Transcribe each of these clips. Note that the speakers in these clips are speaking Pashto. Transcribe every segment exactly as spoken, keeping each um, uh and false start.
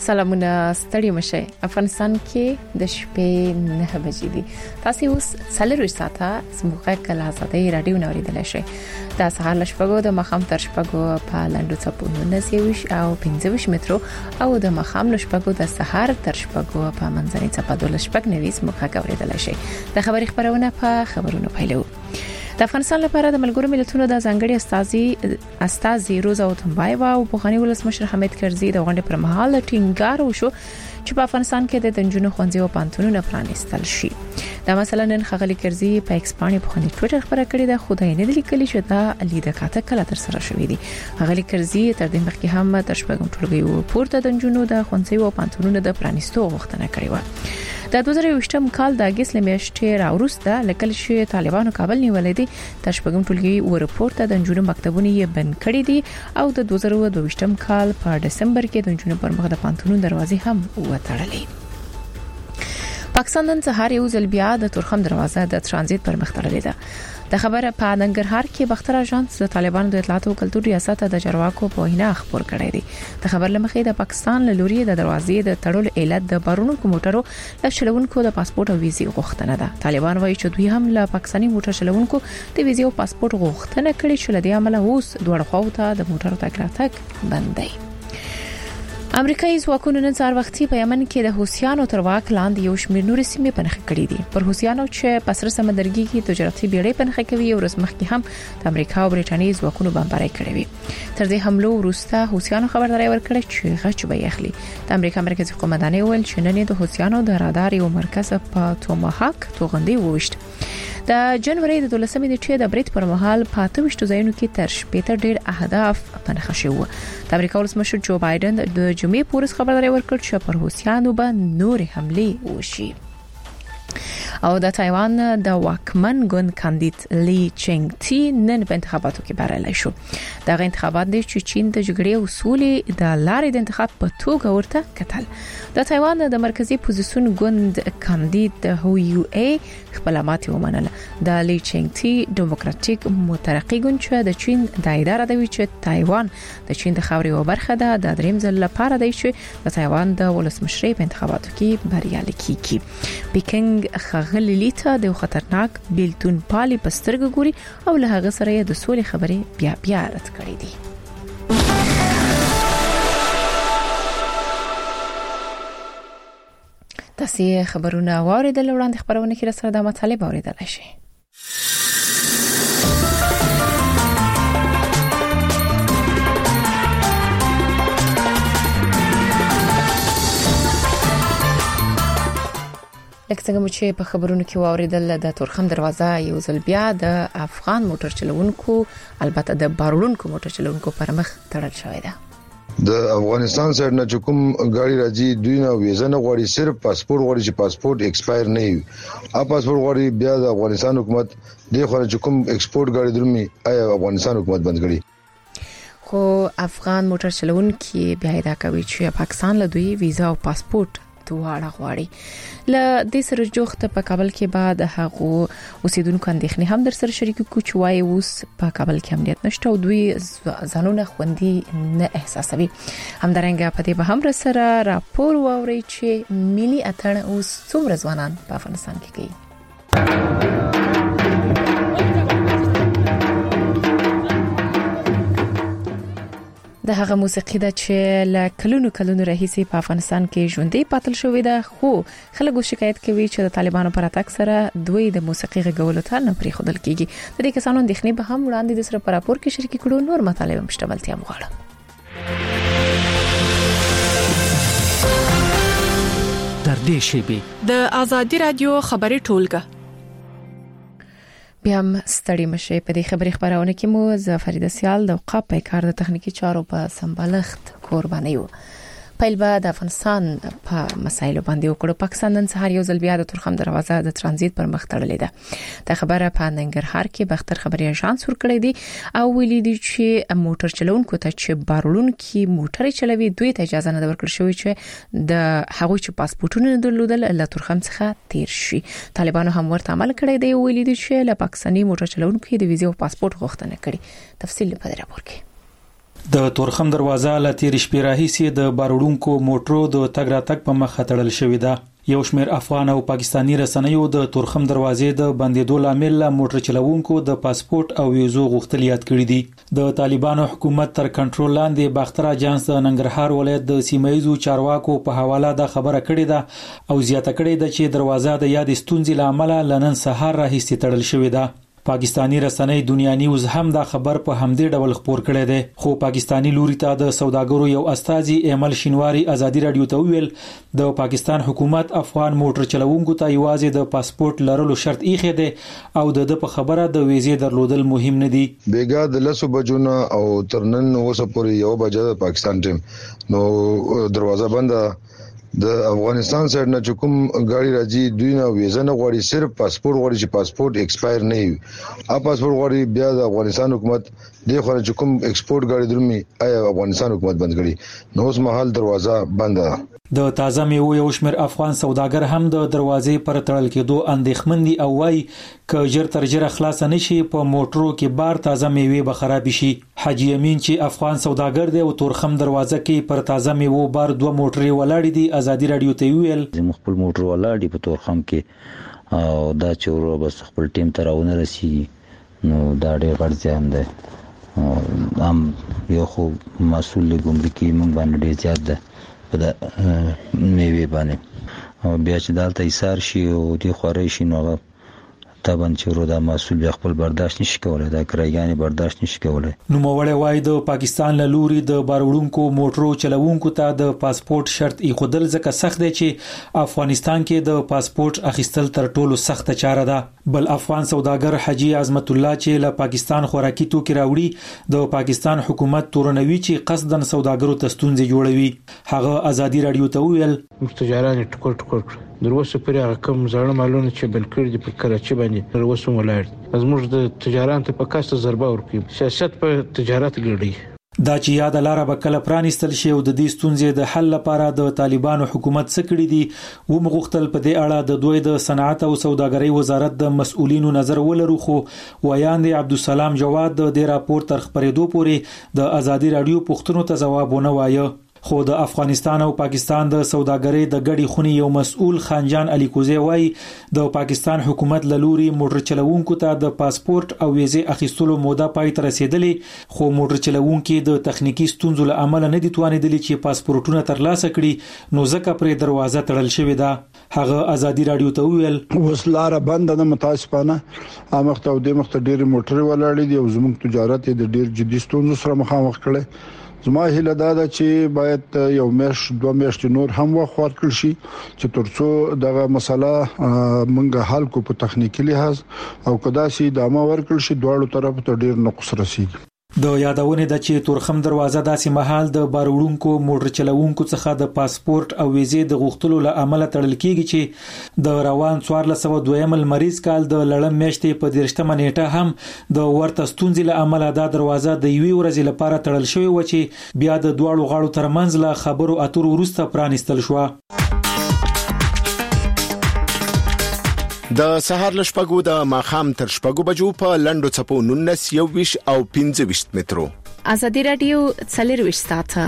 سلامونه ستړي مشه. افغانستان کې د شپې نه بجې دي. تاسو اوس څلور ساعته سموږه کله آزادۍ رادیو نوریدل شي. د سهار لشپګو د مخام تر شپګو په لاندو چپونو نسیوش او پنځه مترو او د مخام لشپګو د سهار تر شپګو په منځني چپادو لشپګ نوي سموږه کوریدل شي. د خبري خبرونه په خبرونو پیلو. د افغانستان لپاره د ملګرو ملتونو د ځانګړي استازي استازي روزا اوتمبایوا او بوخاني ولسمشر حمید کرزي د غونډې پر مهال ټینګار وشو چې په افغانستان کې د تنجونو خوندې او پانتونونه پرانیستل شي. دا مثلا نن خغلی کرزي په ایکس باندې په خپل ټوئیټر خبره کړې ده، خدای نه لیکلي چې دا لیده کاته کله تر سره شوې دي. خغلی کرزي تر دې مخکې هم تر شپږم ټولګي پورته د تنجونو د خوندې او پانتونونو د پرانیستو غوښتنه کړې و. د دوه زره یوولسم کال د اگست لمیاشتې راوروسته لکه چې طالبانو کابل نیولې دي، تر شپږم ټولګي ورپورته د جنونو مکتبونه یې بند کړې دي او د دوه زره دوه ویشتم کال په دسمبر کې د جنونو پر مخ د پانتونو دروازې هم وتړلې. پاکستان نن سهار یو ځل بیا د تورخم دروازه د ترانزیت پر مخ تړلې ده. د خبره په ننګرهار کې بختر اژانس د طالبانو د اطلاعات او کلتور ریاست د جرواکو په وینا خبر کړی دی. د خبر لمخې د پاکستان له لوري د دروازې د تړلو علت د بارونکو موټرو له چلوونکو د پاسپورت او ویزې غوښتنه ده. طالبان وایي چې دوی هم له پاکستاني موټر چلوونکو د ویزې او پاسپورت غوښتنه کړې چې لدې عمله اوس دوه خواو ته د موټرو تګ راتګ بند دی. امریکایي ځواکونو نن سهار وختي په یمن کې د حوثیانو تر واک لاندې یو شمېر نورې سیمې پنهخ کړې دي. پر حوثیانو چې په سر سمندرګي کې تجارتي بیړۍ پنهخ کوي او ورځ مخکې هم د امریکا او برېټانیا ځواکونو بمبارۍ کړې وي. تر دې حملو وروسته حوثیانو خبرداري ورکړه چې غچ به یې اخلي. د امریکا مرکزی قومندان ویل چې نن د حوثیانو د رادار یو مرکز په توماهاک توغندي ووشت. د جنوري د دولسمې نیټې د بریټ پر مهال په اته ویشت ځایونو کې تر شپږ ډېر اهداف پنهخ شوي. د امریکا ولسمشر جو بایدن د جمعې پورس خبرداري ورکړ چې پر حوثیانو به نور حملې وشي. او د تایوان د واکمن ګوند کاندید لی چنګ تی نن په انتخاباتو کې بریالی شو. دا غي انتخابات د چین د جګړې اصول د لارې د انتخاب په توګه ورته کتل. د تایوان د مرکزی پوزیشن ګوند کاندید هو یو ای خپل ماتې ومنله. د لی چنګ تی ډیموکراټیک مترقی ګوند چې د چین د اداره دوی چې تایوان د چین د خاورې او برخه ده، د دریم ځل لپاره دی چې د تایوان د ولسمشری په انتخاباتو کې بریالی کیږي. پیکنګ خغلی لیته د خطرناک بیلتون پالي پسترګ ګوري او له هغه سره د سولې خبرې بیا بیا رد کړې دي. تاسو خبرونه واوریدل، وړاندې خبرونه کې سره د مطالب اوریدل شي. لکه څنګه چې په خبرونو کې واوریدل، د تورخم دروازه یو ځل بیا د افغان موټر چلوونکو البته د بارولونکو موټر چلوونکو پر مخ تړل شوی ده. د افغانستان سره نه کوم غاړي راځي دوی نه ویزه نه غواړي، صرف پاسپورت غواړي چې پاسپورت ایکسپایر نه وي. ا پاسپورت غواړي بیا د افغانستان حکومت د خو چې کوم ایکسپورت غاړي درومي آیا افغانستان حکومت بند کړي. خو افغان موټر چلوونکي بیا دا کوي چې پاکستان له دوی ویزه او پاسپورت دواړه غواړي. ل دې سره جوخته په کابل کې بعد هغه اوسیدونکو اندېښنې هم در سره شریک کو چې وای اوس په کابل کې امنیت نشته او دوی ځانونه خوندي نه احساسوي. همدارنګه په دې به هم سره راپور ووري چې ملي اتڼ اوس څومره ځوانان په افغانستان کې کوي. د هغه موسیقي د چې ل کلونو کلونو راهیسې په افغانستان کې ژوندۍ پاتل شوې ده، خو خلک شکایت کوي چې د طالبانو پر اتاک سره دوی د موسیقي غږولو ته نه پرې خودل کیږي. د دې کسانو اندېښنې به هم وړاندې د سره پر راپور کې شریک کړو. نور مطالب مشتملتیا مغواړم. در دې شیبه د آزادي رادیو خبري ټولګه بیا هم ستړي مشه. په دې خبري خبرونه کې مو ز فریده سیال د اوقاف په کار د تخنیکی چارو په سمبالښت قرباني یو. پیل به د افغانستان په مسایلو باندې وکړو. پاکستان نن سهار یو ځل بیا د تورخم دروازه د ترانزیت پر مخ تړلې ده. د خبره په ننګرهار کې بختر خبري اژانس ورکړی دی او ویلي دی چې موټر چلوونکو ته چې بارولونکي موټر چلوي دوی ته اجازه نه ورکړل شوې چې د هغوی چې پاسپورتونه درلودل له تورخم څخه تیر شي. طالبانو هم ورته عمل کړی دی. ویلي دی چې له پاکستاني موټر چلوونکو د ویزې او پاسپورت غوښتنه کړي. تفصیل په دې راپور کې. د تورخم دروازه له تیر شپې راهیسې د باروړونکو موټرو د تګ راتګ په مخ تړل شوې ده. یو شمېر افغان او پاکستانی رسنیو د تورخم دروازې د بندېدو لامل له موټر چلوونکو د پاسپورت او ویزو غوښتل یاد کړي دي. د طالبانو حکومت تر کنټرول لاندې باختر اجانس د ننګرهار ولایت د سیمایي چارواکو په حواله د خبره کړې ده او زیاته کړې ده چې دروازه د یاد ستونزې لامل لنن سهار راهیسې تړل شوې ده. پاکستانی رسنۍ دنیا نیوز هم دا خبر په همدې ډول خبر کړی دی، خو پاکستانی لوري ته د سوداګرو یو استازي ایمل شینواری ازادي رادیو ته ویل د پاکستان حکومت افغان موټر چلوونکو ته یوازې د پاسپورت لرلو شرط ایښی دی او د په خبره د ویزې درلودل مهم نه دي. بیګا د لسو بجو نه او تر نن اوسه پورې یو بجه د پاکستان ټیم نو دروازه بنده. د افغانستان سره نه چې کوم غاړي راځي دوی نه ویزه نه غواړي، صرف پاسپورت غواړي چې پاسپورت ایکسپایر نه وي. ا پاسپورت غواړي بیا د افغانستان حکومت د خو چې کوم ایکسپورت غاړي درومي آیا افغانستان حکومت بند کړي نو اوس مهال دروازه بند ده. د تازه میوو یو شمېر افغان سوداګر هم د دروازې پر تړل کېدو اندېښمن دي او وايي که ژر تر ژره خلاص نشي په موټرو کې بار تازه میوې به خراب شي. حاجی امین چې افغان سوداګر دی او تورخم دروازه کې پر تازه میوو بار دوه موټرې ولاړې دي ازادي رادیو ته ویل زموږ خپل موټر ولاړ په تورخم کې او دا چې ورو بس خپل ټیم ته راونه رسي نو دا ډېر غټ زیان دی. هم یو خو مسؤل ګمرکي موږ باندې ډېر زیات ده په د میوې باندې او بیا چې دالته ایثار شي او دی خوري شي نو طبعا چې ورو دا مسؤل خپل برداشت نشي کولای، دا کرایګانی برداشت نشي کولای. نو موړی وای د پاکستان له لوري د باروړونکو موټرو چلوونکو ته د پاسپورت شرط ایښودل ځکه سخت دی چې افغانستان کې د پاسپورت اخیستل تر ټولو سخت چاره ده. بل افغان سوداګر حاجی عظمت الله چې له پاکستان خوراکي توکي راوړي د پاکستان حکومت تورنوي چې قصدن سوداګرو ته ستونزې جوړوي. هغه ازادي رادیو ته ویل مستجاران ټکر ټکر دروسه پرې هغه کوم ځړ مالونه چې بل کړی دي په کراچي باندې دروسه ولاړ زموږ د تجارت په کاسته ضربه ورکړي. سیاست په تجارت ګړي دا چې یاد لاره به کله پرانیستل شي او د دې ستونزې د حل لپاره د طالبانو حکومت څه کړی دي و مغختل په دې اړه د دوی د صنعت او سوداګرۍ وزارت د مسؤلینو نظر ولرو، خو ویاند عبدالسلام جواد د دې راپور تر خبرېدو پورې د ازادي رادیو پوښتنو ته ځواب ونه وایه. خو د افغانستان او پاکستان د سوداګرۍ د ګډي خونی یو مسؤل خانجان علي کوزی وای د پاکستان حکومت له لوري موټر چلوونکو ته د پاسپورت او ویزې اخیستلو موده پای ته رسیدلې، خو موټر چلوونکي د تخنیکی ستونزو له امله نه دي توانیدلي چې پاسپورتونه ترلاسه کړي نو ځکه پرې دروازه تړل شوې ده. هغه ازادي رادیو ته ویل وسلاره بند نه متاسفانه امخته او د مخته ډېر موټر ولاړې دي او زموږ تجارت د ډېر جدي ستونزو سره مخامخ کړي. زما هیله دا ده چې باید یو مېش دوه میاشتې نور هم وخت ورکړل شي چې ترڅو دغه مسله منګه حل کو په تخنیکی لحاظ او کدا سي دامه ورکړل شي دواړو طرفو ته ډیر نقص رسیږي. د یادونه د چې تورخم دروازه داسې مهال د باروړونکو موټر چلوونکو څخه د پاسپورت او ویزې د غوښتلو له عمله تړل کیږي چې د روان څوارلس سوه دویم مریض کال د لړم میاشتې په دیرشتمه نیټه هم د ورته ستونزې له عمله دا دروازه د یوې ورځې لپاره تړل شوې و چې بیا د دواړو غاړو ترمنځ له خبرو اترو وروسته پرانیستل شو. د سهار لشپګو د ماخام تر شپګو بجو په لندو چپو نونس یو ویش او پنځه ویش مترو. ازادي رادیو څلور ویش ساعته.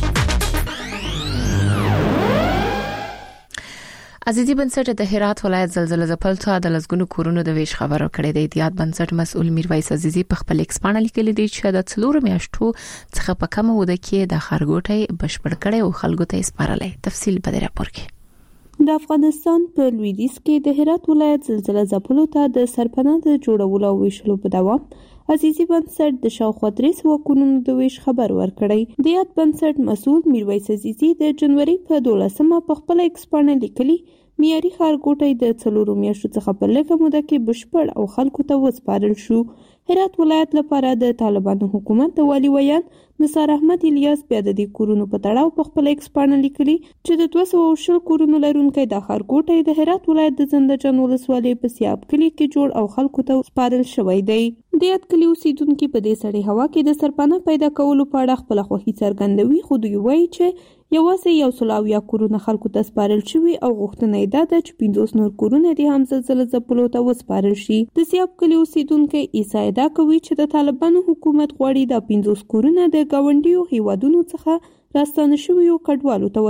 عزیزي بنسټ د هرات ولایت زلزلې ځپلته د لزګونو کورونو د ویش خبرو کړې د اتحاد بنسټ مسؤل میرویس عزیزي په خپل ایکسپانه لیکلي دی چې د څلور میاشتو څخه په کومه وده کې د خرګوټي بشپړ کړي او خلکو ته سپارلې. تفصیل په دې راپور کې. د افغانستان په لویدیځ کې د هرات ولایت زلزلې ځپلو ته د سرپناه د جوړولو او ویشلو په دوام عزیزي بنسټ د شاوخوا درې سوه کورونو د ویش خبر ورکړی. د یاد بنسټ مسؤل میرویس عزیزي د جنوري په دولسمه په خپل ایکسپانه لیکلي معیاري خارګوټي د څلورو میاشتو څخه په لږه موده کې بشپړ او خلکو ته وسپارل شو. هرات ولایت لپاره د طالبانو حکومت د والی ویان نثار احمد الیاس بیا د دې کورونو په تړاو په خپل ایکسپانه لیکلي چې د دوه سوه شل کورونو لرونکي د خارګوټي د هرات ولایت د زنده جان ولسوالۍ په سیاب کلي کې جوړ او خلکو ته سپارل شوی دی. د یاد کلی اوسیدونکو په دې سړې هوا کې د سرپناه پیدا کولو په اړه خپل خوښي څرګندوي، خو دوی وایي چې یوازې یو سل او یا کورونه خلکو ته سپارل شوي او غوښتنه یې دا ده چې پنځوس نور کورونه د هم زلزله ځپلو ته وسپارل شي. د سیاب کلي اوسیدونکي عیسی ادعا کوي چې د طالبانو حکومت غواړي دا پنځوس کورونه د ګاونډیو هیوادونو څخه راستانه شویو کډوالو ته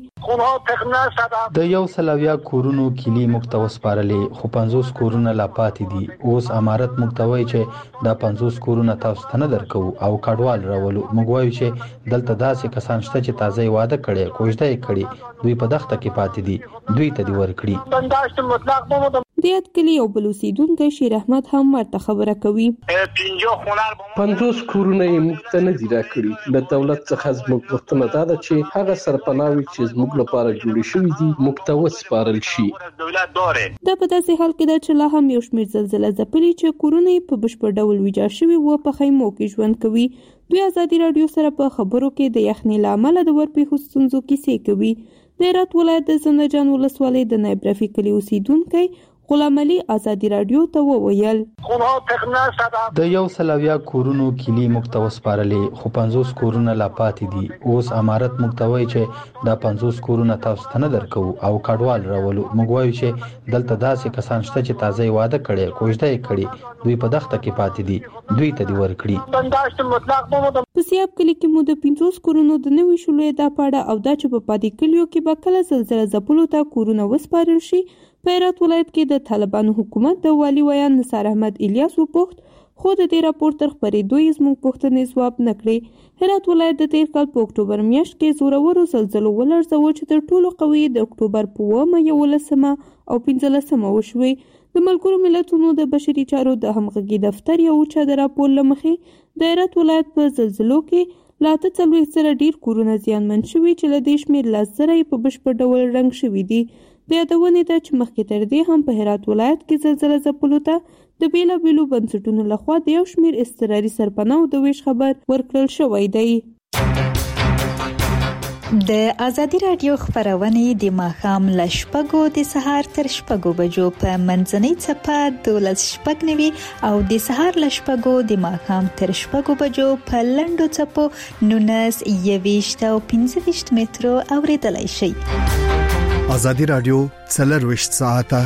ورکړي. د یو سل او یا کورونو کلی موږ ته وسپارلې، خو پنځوس کورونه لا پاتې دي. اوس امارت موږ ته وایي چې دا پنځوس کورونه تاسو ته نه درکو او کډوال راولو. موږ وایو چې دلته داسې کسان شته چې تازه یې واده کړي، کوژده یې کړي، دوی په دښته کې پاتې دي، دوی ته دې ورکړي. د یاد کلی یو بل اوسیدونکی شیر احمد هم ورته خبره کوي. پنځوس کورونه یې موږ ته نه دي راکړي. د دولت څخه زموږ غوښتنه دا ده چې هغه سرپناوي چې زموږ لپاره جوړې شوي دي موږ ته وسپارل شي. دا په داسې حال کې ده چې لا هم یو شمېر زلزله ځپلي چې کورونه یې په بشپړ ډول ویجاړ شوي وو په خیمو کې ژوند کوي. دوی ازادي راډیو سره په خبرو کې د یخنۍ له امله د ورپېښو ستونزو کیسې کوي. د هرات ولایت د زنده جان ولسوالۍ د نایب رفیق کلي اوسیدونکی غلام علي ازادي راډیو ته وویل د یو سل او یا کورونو کلی موږ ته وسپارلې، خو پنځوس کورونه لا پاتې دي. اوس امارت موږ ته وایي چې دا پنځوس کورونه تاسو ته نه درکو او کډوال راولو. موږ وایو چې دلته داسې کسان شته چې تازه یې واده کړي، کوژده یې کړي، دوی په دښته کې پاتې دي، دوی ته دې ورکړي. په سیاب کلي کې مو د پنځوس کورونو د نوي شولې دا پاړه او دا چې په پاتې کلیو کې به کله زلزله ځپلو ته کورونه وسپارل شي. په هرات ولایت کې د طالبانو حکومت د والي ویان نثار احمد الیاس وپوښت، خو د دې راپور تر خپرېدو یې زموږ پوښتنې ځواب نه کړې. هرات ولایت د تېر کال په اکتوبر میاشت کې زورورو زلزلو ولړزاوه چې تر ټولو قوي د اکتوبر په اوومه، یولسمه او پنځلسمه وشوې. د ملګرو ملتونو د بشري چارو د همغږي دفتر یو اوچه د راپور له مخې د هرات ولایت په زلزلو کې لا اته څلوېښت زره ډېر کورونه زیانمن شوي چې له دې شمېر لس زره یې په بشپړ ډول رنګ شوي دي. د یادونې ده چې مخکې تر دې هم په هرات ولایت کې زلزله ځپلو ته د بیلابیلو بنسټونو لخوا د یو شمېر اضطراري سرپناهو د ویش خبر ورکړل شوی دی. د ازادي راډیو خبرونه د ماښام له شپږو د سهار تر شپږو بجو په منځنۍ څپه دولس شپږ نوي او د سهار له شپږو د ماښام تر شپږو بجو په لنډو څپو نولس یویشت او پنځه ویشت مترو اوریدلای شئ. ازادي راډیو څلرویشت ساعته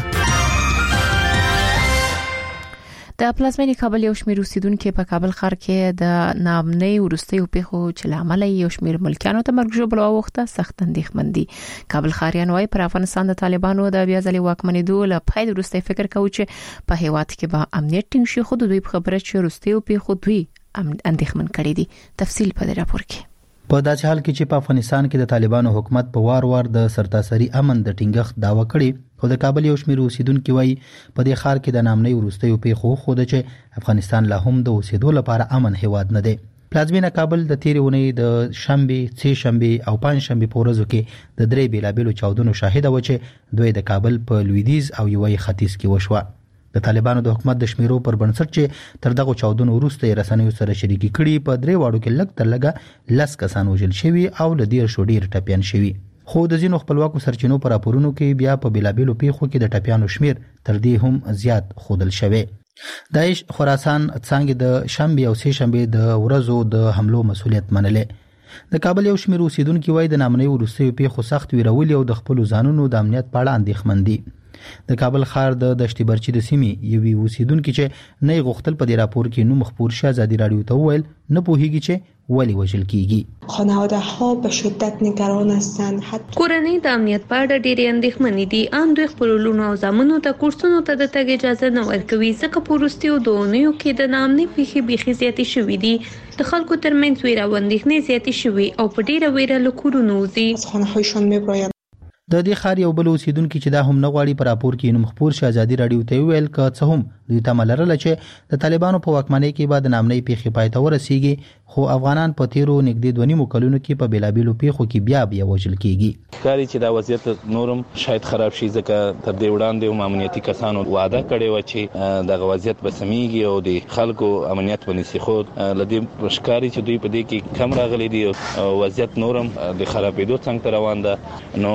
د پلازمینې کابل یو شمېر اوسیدونکو په کابل ښار کې د ناامنۍ وروستیو پیښو چې لامل یو شمېر ملکیانو ته مرګ ژوبل اوخته سخت اندېښمن دي. کابل ښاریان وايي پر افغانستان د طالبانو د بیا ځلې واکمنېدو له پیل وروسته فکر کوي چې په هیواد کې به امنیت ټینګ شي، خو دوی په خبره چې وروستیو پیښو دوی اندېښمن کړي دي. تفصیل په دې راپور کې. په داسې حال کې چې په افغانستان کې د طالبانو حکومت په وار وار د سرتاسري امن د ټینګښت داوا کړي، خو د کابل یو شمېر اوسیدونکو وایي په دې ښار کې د ناامنۍ وروستیو پیښو خو د چې افغانستان لا هم د اوسېدو لپاره امن هیواد نه دی. پلازمینه کابل د تیرې اونۍ د شنبه، سه شنبه او پنځ شنبه په ورځو کې د درې بیلابیلو چاودنو شاهده و چې دوی د کابل په لویدیځ او یوې ختیځ کې وشوه. د طالبانو د حکومت د شمیرو پر بنسټ چې تر دغه چاودنو وروسته رسنیو سره شریکي کړي، په درې واړو کې لږ تر لږه لس کسان وژل شوي او له ډیر شو ډیر ټپیان شوي. خو د ځینو خپلواکو سرچینو پر راپورونو کې بیا په بیلابیلو پیښو کې د ټپیانو شمیر تر دې هم زیات ښودل شوی. داعش خراسان څنګه د شنبه او سه شنبه د ورځو د حملو مسؤلیت منلې. د کابل یو شمیر اوسیدونکو وایي د نامنۍ وروستیو پیښو سخت ویرولي او د خپل ځانونو د امنیت په اړه اندېښمن دي. د کابل ښار د دشتي برچي د سیمې یوې اوسیدونکو چې نه غوښتل په دې راپور کې نوم خبر شي ازادي راډیو ته وویل نه پوهیږي چې ولی وژل کیږي. خانواده ها به شدت نگران هستند. کورنۍ د امنیت په اړه ډېرې اندېښمنې دي. ان دوی خپل لونو او زامنو ته کورسونو ته د تګ اجازه نه ورکوي ځکه په وروستیو دوه اونیو کې د ناامنۍ پیښې بیخي زیاتې شوې دي. د خلکو ترمنځ ویره او اندېښنې زیاتې شوې او په ډېره ویره له کورونو وځي. از خانه‌هایشان می‌باید. د دې ښار یو بل اوسیدونکو چې دا هم نه غواړي په راپور کې نوم خبر شي ازادي راډیو ته ویل که څه هم دوی تمه لرله چې د طالبانو په واکمنۍ کې به د ناامنۍ پیښې پای ته ورسیږي، خو افغانان په تیرو نږدې دوه نیمو کلونو کې په بیلابیلو پیښو کې بیا بیا وژل کیږي. ښکاري چې دا وضعیت نورم شاید خراب شي ځکه تر دې وړاندې هم امنیتي کسانو وعده کړې و چې دغه وضعیت به سمېږي او د خلکو امنیت به نشي. خو له دې ښکاري چې دوی په دې کې کم راغلي دي او وضعیت نورم د خرابېدو څنګ ته روان ده. نو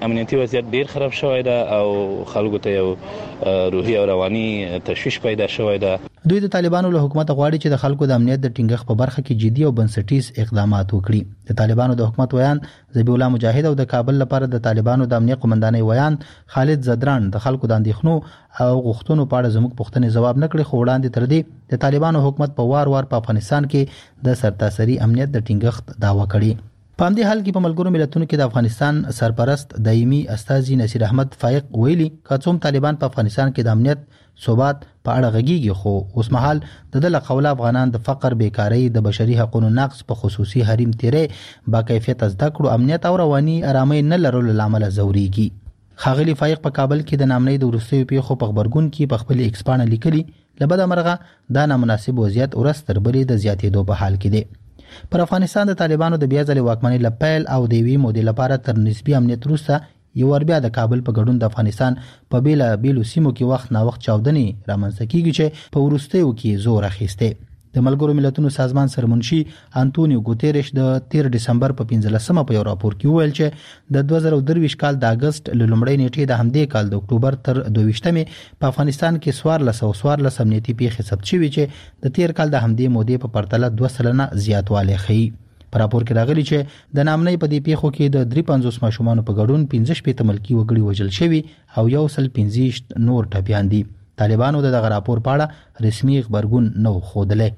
امنیتي وضعیت ډیر خراب شوی دی او خلکو ته یو روحي او رواني تشویش پیدا شوی دی. دوی د طالبانو له حکومت غواړي چې د خلکو د امنیت د ټینګښت په برخه کې جدي او بنسټیز اقدامات وکړي. د طالبانو د حکومت ویان ذبیح الله مجاهد او د کابل لپاره د طالبانو د امنیت قومندانۍ ویان خالد زدران د خلکو د اندېښنو او غوښتنو په اړه زموږ پوښتنې ځواب نه کړي، خو وړاندې تر دې د طالبانو حکومت په وار وار په افغانستان کې د سرتاسري امنیت د ټینګښت دعوه کړې. په همدې حال کې په ملګرو ملتونو کې د افغانستان سرپرست دایمي استاذي نصیر احمد فائق ویلي کڅوم طالبان په افغانستان کې د امنیت ثبات په اړه غږیږي، خو اوس مهال د دله قوله افغانان د فقر، بیکاری، د بشري حقوقو نقض، په خصوصي حریم تیرې، با کیفیت زده کړو، امنیت او رواني آرامۍ نه لرلو لامل زوريږي. خاغلی فائق په کابل کې د نامنۍ د وروستیو پیښو په خبرګون کې په خپل ایکس پاڼه لیکلي لبد امرغه دا نامناسب وضعیت ورځ تر بلې د زیاتېدو په حال کې دی. پر افغانستان د طالبانو د بیا ځلې واکمنۍ لپیل او د وی مودې لپاره تر نسبی امنیت وروسته یو ور بیا د کابل په ګډون د افغانستان په بیلا بیلو سیمو کې وخت نا وخت چاودنې رامنځته کیږي چې په وروستیو کې زور اخیسته. د ملګرو ملتونو سازمان سرمنشي انټونیو ګوتيريش د تیر ډسمبر په پنځلسمه په یو راپور کې وویل چې د دوه زره درویشت کال د اگست ل لومړۍ نیټې د همدې کال د اکتوبر تر دویشتمې په افغانستان کې څوارلس او څوارلس امنیتي پیښې ثبت شوې چې د تیر کال د همدې مودې په پرتله دوه سلنه زیاتوالی ښیي. په راپور کې راغلي چې د نامنۍ په دې پیښو کې د درې پنځوس ماشومان په ګډون پنځه شپږ ملکی وګړي وژل شوي او یو سل پنځه نور ټپيان دي. طالبانو د دغه راپور په اړه رسمي خبرګون نو خوده.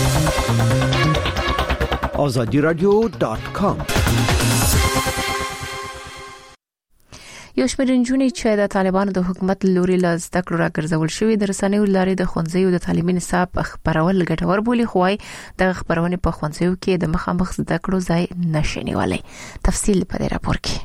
آزادی رادیو ډاټ کام. یو شمېر نجونې چې د طالبانو د حکومت لوري له زده کړو راګرځول شوې د رسنیو لارې د ښوونځیو د تعلیمي نصاب خبرول ګټور بولي، خو وايي د خبرونې په ښوونځیو کې د مخامخ زده کړو ځای نشي نیولای. تفصیل په دې راپور کې.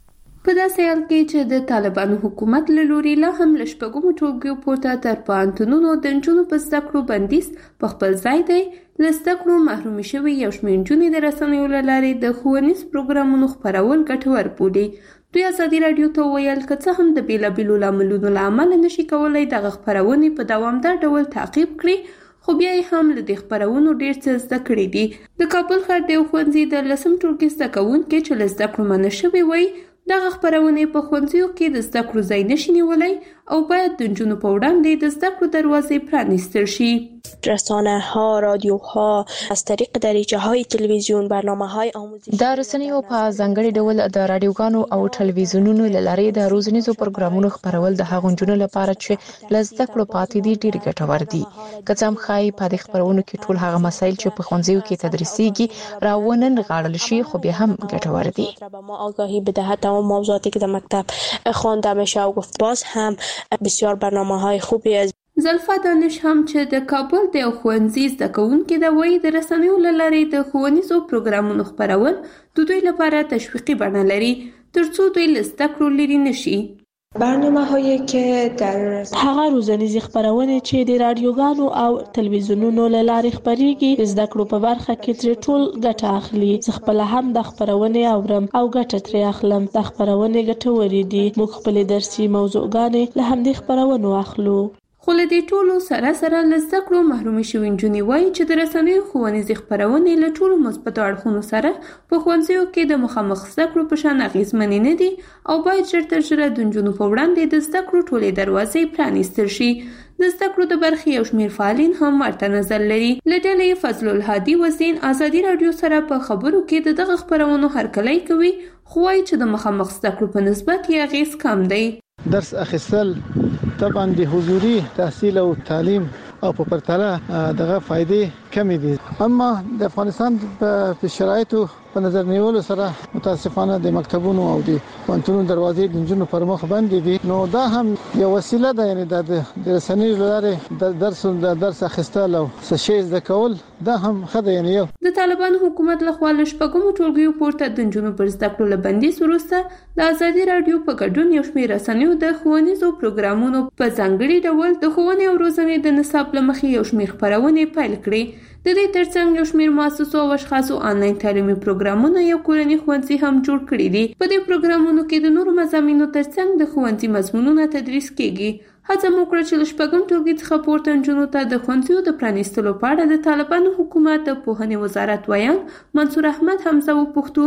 په داسې حال کې چې د طالبانو حکومت له لوري لا هم له شپږمو ټولګیو پورته تر پوهنتونونو د نجونو په زده کړو بندیز په خپل ځای دی، له زده کړو محرومې شوې یو شمېر نجونې د رسنیو له لارې د ښوونیز پروګرامونو خپرول ګټور بولي. دوی ازادي رادیو ته ویل که څه هم د بیلابیلو لاملونو له امله نشي کولای دغه خپرونې په دوامدار ډول تعقیب کړي، خو بیا یې هم له دې خپرونو ډېر څه زده کړي دي. د کابل ښار د یو ښوونځي د لسم ټولګي زده کوونکي چې له زده کړو منع شوي وایي دغه خپرونې په ښوونځیو کې د زده کړو ځای نشي نیولای او باید د نجونو په وړاندې د زده کړو دروازې پرانیستل شي. رسانه ها، رادیو ها از طریق دریچه های تلویزیون برنامه های آموزشی د رسنیو په ځانګړي ډول د رادیوګانو او ټلویزیونونو له لارې د روزنیزو پروګرامونو خبرول د هغو نجونو لپاره چې له زده کړو پاتې دي ډېر ګټور دي. که څه هم ښایي په دې خبرونو کې ټول هغه مسایل چې په ښوونځیو کې تدریسیږي راونه نغاړل شي، خو بیا هم ګټور دي. ما آگاهی بدهد تمام موضوعاتی که در مکتب خوانده میشه و گفت باز هم بسیار برنامه‌های خوبی از زلفا دانش هم چې د کابل د یو ښوونځي زده کوونکې ده، وایي د رسنیو له لارې د ښوونیزو پروګرامونو خپرول د دوی لپاره تشویقي بڼه لري ترڅو دوی له زده کړو لرې نشي. برنامه هایی که در هغه روزنیزې خپرونې چې د رادیوګانو او تلویزیونونو له لارې خپریږي د زده کړو په برخه کې ترې ټول ګټه اخلي. زه خپله هم د خپرونې اورم او ګټه ترې اخلم. د خپرونې ګټورې دي. موږ خپلې درسي موضوعګانې له همدې خپرونو اخلو. خو له دې ټولو سره سره له زده کړو محرومې شوې نجونې وایي چې د رسنیو ښوونیزې خپرونې له ټولو مثبتو اړخونو سره په ښوونځیو کې د مخامخ زده کړو په شان اغېزمنې نه دي او باید ژر تر ژره د نجونو په وړاندې د زده کړو ټولې دروازې پرانیستل شي. د زده کړو د برخې یو شمېر فعالین هم ورته نظر لري. له ډلې فضل الهادي وزین ازادي رادیو سره په خبرو کې د دغه خپرونو هرکلی کوي، خو وایي چې د مخامخ زده کړو په نسبت یې اغېز کم دی. درس اخیستل طبعا د حضوري تحصیل او تعلیم او په پرتله دغه فائدې کمی دي، اما د افغانستان په شرایطو په نظر نیولو سره متاسفانه د مکتبونو او د پوهنتونونو دروازې د نجونو پر مخ باندې دي. نو دا هم یو وسیله ده، یعنی د رسنیو لارې د درس د درس اخیستل او څه شی زده کول دا هم خدای یعنی یو د طالبانو حکومت له خوا له شپږمو ټولګیو پورته د نجونو پر زده کړو له بندیز وروسته د ازادي رادیو په ګډون یو شمېر رسنیو د ښوونیزو پروګرامونو په ځانګړي ډول د ښوونې او روزنې د نصاب له مخې یو شمېر خپرونې پیل کړې. د دې ترڅنګ یو شمېر مؤسسو او اشخاصو آنلاین تعلیمي پروګرامونه یو کورني ښوونځي هم جوړ کړي دي. په دې پروګرامونو کې د نورو مضامینو ترڅنګ د ښوونځي مضمونونه تدریس کیږي. هڅه مو کړه چې له شپږم ټولګي څخه پورته نجونو ته د ښوونځیو د پرانیستلو په اړه د طالبانو حکومت د پوهنې وزارت ویان منصور احمد حمزه وپوښتو،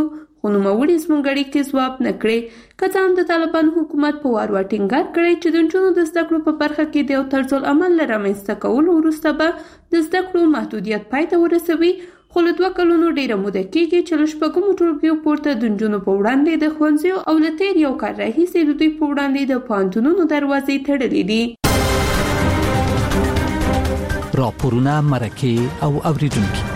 خو نوموړي زموږ اړیکې ځواب نه کړې. که څه هم د طالبانو حکومت په وار وار ټینګار کړی چې د نجونو د زده کړو په برخه کې د یو طرزالعمل له رامنځته کولو وروسته به د زده کړو محدودیت پای ته ورسوي، خو له دوه کلونو ډیره موده کېږي چې له شپږمو ټولګیو پورته د نجونو په وړاندې د ښوونځیو او له تیر یو کال راهیسې د دوی په وړاندې د پوهنتونونو دروازې تړلې دي. راپورونه، مرکې او اوریدونکي.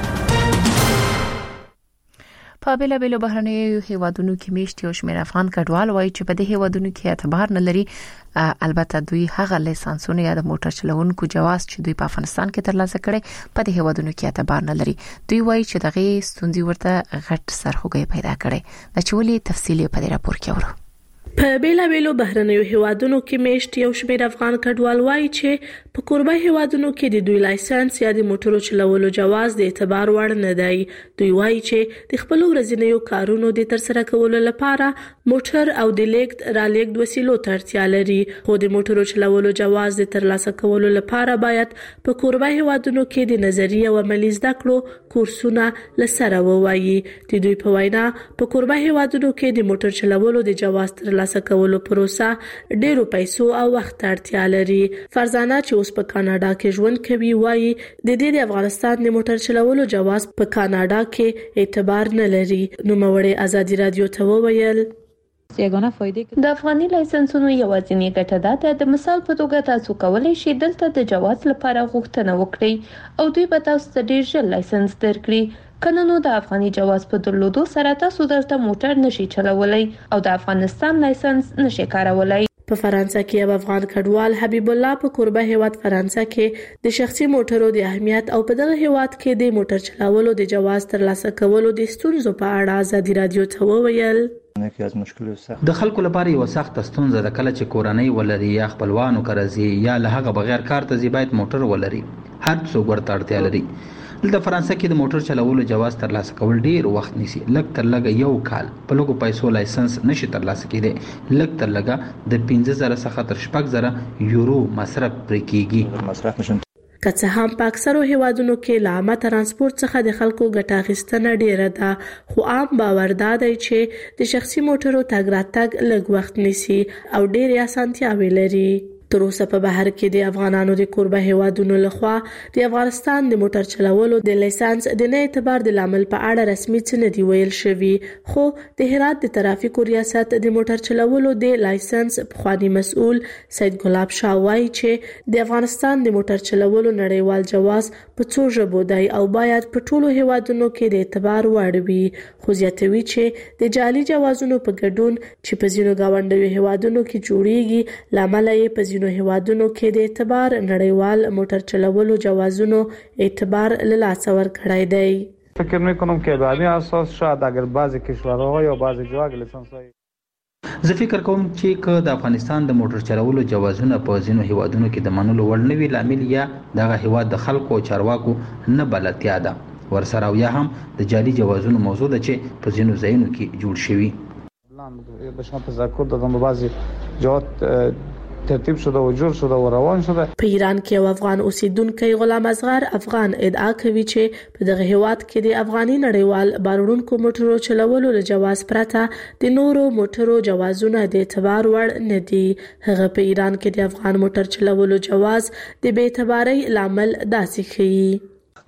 په بیلابیلو بهرنیو هیوادونو کې میشت یو شمېر افغان کډوال وایي چې په دې هیوادونو کې اعتبار نه لري. البته دوی هغه لایسنسونه یا د موټر چلوونکو جواز چې دوی په افغانستان کې ترلاسه کړي په دې هیوادونو کې اعتبار نه لري. دوی وایي چې دغه ستونزې ورته غټ سرخوږی پیدا کړي. د چولي تفصیلی په دې راپور کې ورو. په بیلابیلو بهرنیو هیوادونو کې میشت یو شمېر افغان کډوال وایي چې په کوربه هیوادونو کې د دوی لایسنس یا د موټرو چلولو جواز د اعتبار وړ نه دی. دوی وایي چې د خپل ورځنیو کارونو د ترسره کولو لپاره موټر او د لیږد را لیږد وسیلو ته اړتیا لري، خو د موټرو چلولو جواز د ترلاسه کولو لپاره باید په کوربه هیوادونو کې د نظري او عملي زده کړو کورسونه لسره ووایي. د دوی په وینا په کوربه هیوادونو کې د موټر چلولو د جواز ترلاسه کولو پروسه ډیرو پیسو او وخت اړتیا لري. فرزانه چې اوس په کاناډا کې ژوند کوي وایي د دې د افغانستان د موټر چلولو جواز په کاناډا کې اعتبار نه لري. نوموړي ازادي رادیو ته وویل یګانه فائدې د افغاني لایسنسونو یوازینی ګټه ده چې د مثال په توګه تاسو کولای شئ دلته د جواز لپاره غوښتنه وکړئ او دوی به تاسو ته ډیر ژر لایسنس درکړي. کنونو د افغاني جواز په درلودو سره تاسو دلته موټر نشئ چلولای او د افغانستان لایسنس نشئ کارولای. په فرانسه کې یو افغان کډوال حبیب الله په کوربه هیواد فرانسه کې د شخصي موټرو د اهمیت او په دغه هیواد کې د موټر چلولو د جواز ترلاسه کولو د ستونزو په اړه ازادي رادیو ته وویل د خلکو لپاره یو سخت ستونزه ده کله چې کورنۍ ولري یا خپلوانو کرزي یا له هغه بغیر کار ته باید موټر ولري. هر څوک ورته اړتیا لري. د فرانسه کې د موټر چلولو جواز ترلاسه کول ډیر وخت نیسي. لږ تر لږه یو کال په لږو پیسو لایسنس نشي ترلاسه کېدی. لږ تر لږه د پنځه زره څخه تر شپږ زره یورو مصرف پرې کېږي. مصرف نشم که څه هم په اکثرو هیوادونو کې له عامه ترانسپورت څخه د خلکو ګټه اخیستنه ډیره ده، خو عام باور دا دی چې د شخصي موټرو تګ راتګ لږ وخت نیسي او ډیرې اسانتیاوې لري. تر اوسه په بهر کې د افغانانو د کوربه هیوادونو لخوا د افغانستان د موټر چلولو د لایسنس د نه اعتبار د لامل په اړه رسمي څه نه دی ویل شوی، خو د هرات د ترافیکو ریاست د موټر چلولو د لایسنس پخوانی مسؤل سید ګلاب شاه وایي چې د افغانستان د موټر چلولو نړیوال جواز په څو ژبو دی او باید په ټولو هیوادونو کې د اعتبار وړ وي. خو زیاتوي چې د جعلي جوازونو په ګډون چې په ځینو ګاونډیو هیوادونو کې جوړیږي لامل یې په ځینو هیوادونو کې د اعتبار نړیوال موټر چلولو جوازونو اعتبار له لاسه ورکړی دی. فکر میکنم که به همین اساس شاید اگر بعضی کشورها یا بعضی جاها لیسانس های زه فکر کوم چې که د افغانستان د موټر چلولو جوازونه په ځینو هیوادونو کې د منلو وړ نه وي لامل یا دغه هیواد د خلکو او چارواکو نه بلدتیا ده ورسره او یا هم د جعلي جوازونو موضوع ده چې په ځینو ځایونو کې جوړ شوي. به شما تذکر دادم به بعضی جهات ترتیب شده و جور شده و روان شده. په ایران کې یو افغان اوسیدونکی غلام اصغر افغان ادعا کوي چې په دغه هیواد کې د افغاني نړیوال بارونکو موټرو چلولو له جواز پرته د نورو موټرو جوازونه د اعتبار وړ نه دي. هغه په ایران کې د افغان موټر چلولو جواز د بې اعتبارۍ لامل داسې ښیي.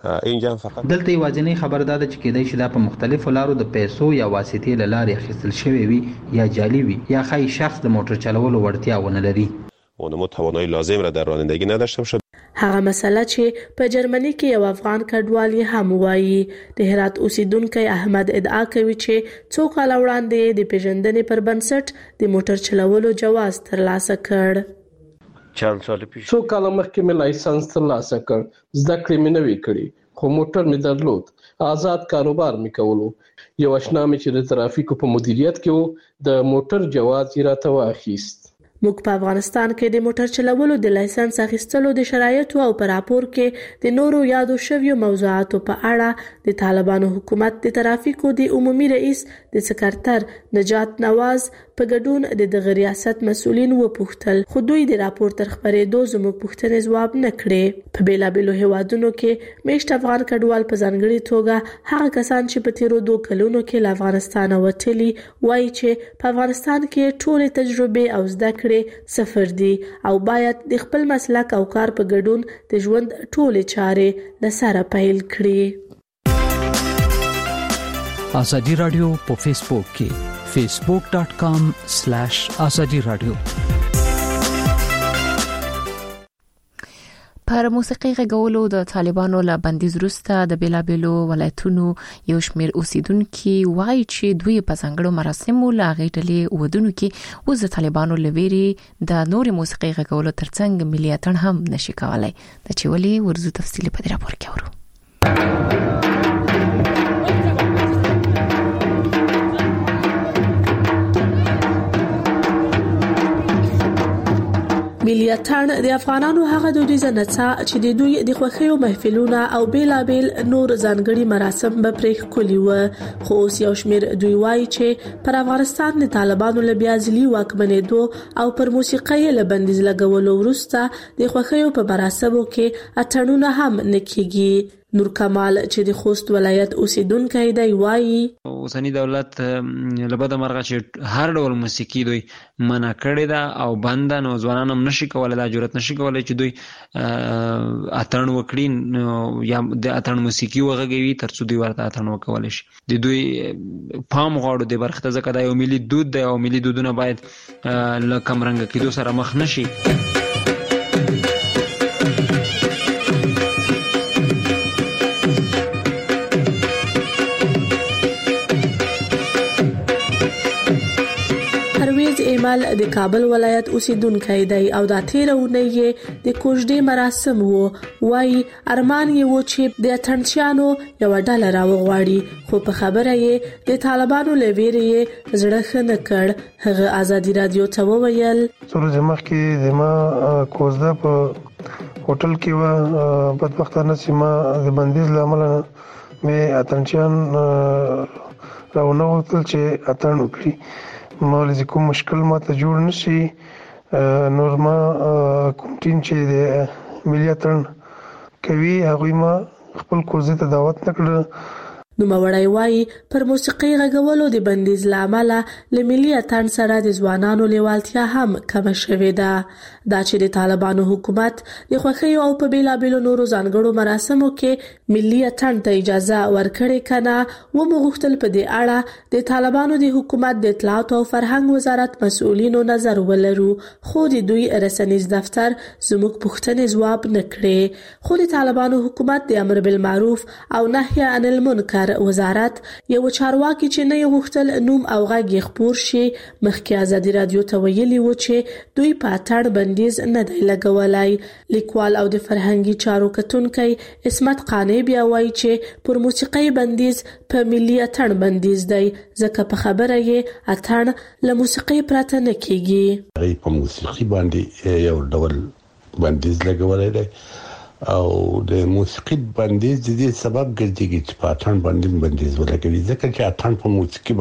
دلته یوازینی خبر دا ده چې کېدای شي دا په مختلفو لارو د پیسو یا واسطې له لارې اخیستل شوی وي یا جعلي وي یا ښایي شخص د موټر چلولو وړتیا ونه لري. اونمو توانایی لازم را در رانندگی نداشته باشد. هغه مسله چې په جرمني کې یو افغان کډوال یې هم وایي. د هرات اوسیدونکی احمد ادعا کوي چې څو کاله وړاندې د پیژندنې پر بنسټ د موټر چلولو جواز ترلاسه کړ. چند سال پیش څو کال مخکې مې لایسنس ترلاسه کړ. زده کړې مې نوې کړې خو موټر مې درلود. آزاد کاروبار مې کولو. یو آشنا مې چې د ترافیکو په مدیریت کې و د موټر جواز یې راته واخیست. موږ په افغانستان کې د موټر چلولو د لایسنس اخیستلو د شرایطو او پر راپور کې د نورو یادو شویو موضوعاتو په اړه د طالبانو حکومت د ترافیکو د عمومي رئیس د سکرتر نجات نواز په ګډون د دغه ریاست مسؤلین وپوښتل، خو دوی د راپور تر خبرېدو زموږ پوښتنې ځواب نه کړې. په بیلابیلو هیوادونو کې میشت افغان کډوال په ځانګړي توګه هغه کسان چې په تیرو دوه کلونو کې له افغانستانه وتلي وایي چې په افغانستان کې ټولې تجربې او زده کړې صفر دي او باید د خپل مسلک او کار په ګډون د ژوند ټولې چارې له سره پیل کړي. ازادي رادیو په فیسبوک کې facebook dot com slash azadi radio. پر موسیقي غږولو د طالبانو له بندیز وروسته د بیلابیلو ولایتونو یو شمېر اوسیدونکو وایي چې دوی په ځانګړو مراسمو له غېټلې ودونو کې اوس د طالبانو لويري د نور موسیقي غږولو ترڅنګ ملي اتڼ هم نشي کولای. د چولي ورزو تفصیلی په راپور کې ورو. ملي اتڼ د افغانانو هغه دودیزه نڅا چې د دوی د خوښیو محفلونه او بیلابیل نور ځانګړي مراسم به پرې ښکلي و، خو اوس یو شمېر دوی وایي چې پر افغانستان د طالبانو له بیا ځلي واکمنېدو او پر موسیقۍ له بندیز لګولو وروسته د خوښیو په مراسمو کې اتڼونه هم نه کېږي. نور کمال چې د خوست ولایت اوسیدونکی دی وایي اوسنی دولت لبد مرغه چې هر ډول موسیقي دوی منع کړی دا او بند نو ځوانان هم نشي کولای، دا جرأت نشي کولای چې دوی اتڼ وکړي یا د اتڼ موسیقي وغږوي ترڅو دوی ورته اتڼ وکولای شي. د دوی پام غواړو د برخته ځکه دا یو ملي دود دی او ملي دودونه باید له کمرنګ کېدو سره مخ نشي. ایمل د کابل ولایت اوسیدونکی دی او دا تیرونه یې د کوژدې مراسم وو. وای ارمان یې و چې د اتڼچیانو یو ډله راوغواړي، خو په خبره یې د طالبانو لویری زړه خنه کړ. هغه ازادي رادیو ته وویل سورج مخ کې د ما کوژده په هوټل کې و، بدبختانه سیمه د بندیز لامل مې اتڼچیان راونه وکړل چې اتڼ وکړي. مولوی کوم مشکل ماته جوړ نشي، نور ما کوم ټیم چې د ملي اتڼ کوي هغه ما خپل کوزه ته دعوت نکړه. نو مړای وای پر موسیقي غږولو د بندیز لامل له ملي اتڼ سره د ځوانانو لیوالتیا هم کم شوې ده. دا چې د طالبانو حکومت د خوښیو او په بیلابیلو نورو ځانګړو مراسمو کې ملي اتڼ ته اجازه ورکړې کنه و مغختل په دې اړه د طالبانو د حکومت د اطلاعات او فرهنګ وزارت مسؤلینو نظر ولرو، خو د دوی رسنیز دفتر زموږ پوښتنې ځواب نکړي. خو د طالبانو حکومت د امر بالمعروف او نهي عن المنکر وزارت یو چارواکي چې نه یغختل نوم او غږ خبر شي مخکې ازادي رادیو ته ویلي و چې دوی په اتڼ بندیز نه دی لګولای. لیکوال او د فرهنګي چارو کتونکي اسمت قانی بیا وایي چې پر موسیقي بندیز په ملي اتڼ بندیز دی ځکه په خبره یې اتڼ له موسیقي پرته نه کیږي. ای په موسیقي باندې یو ډول بندیز لګولای دی او د موسیقي بندیز د دې سبب ګرځي چې په اتڼ باندې بندیز ولګوي ځکه چې اتڼ په موسیقي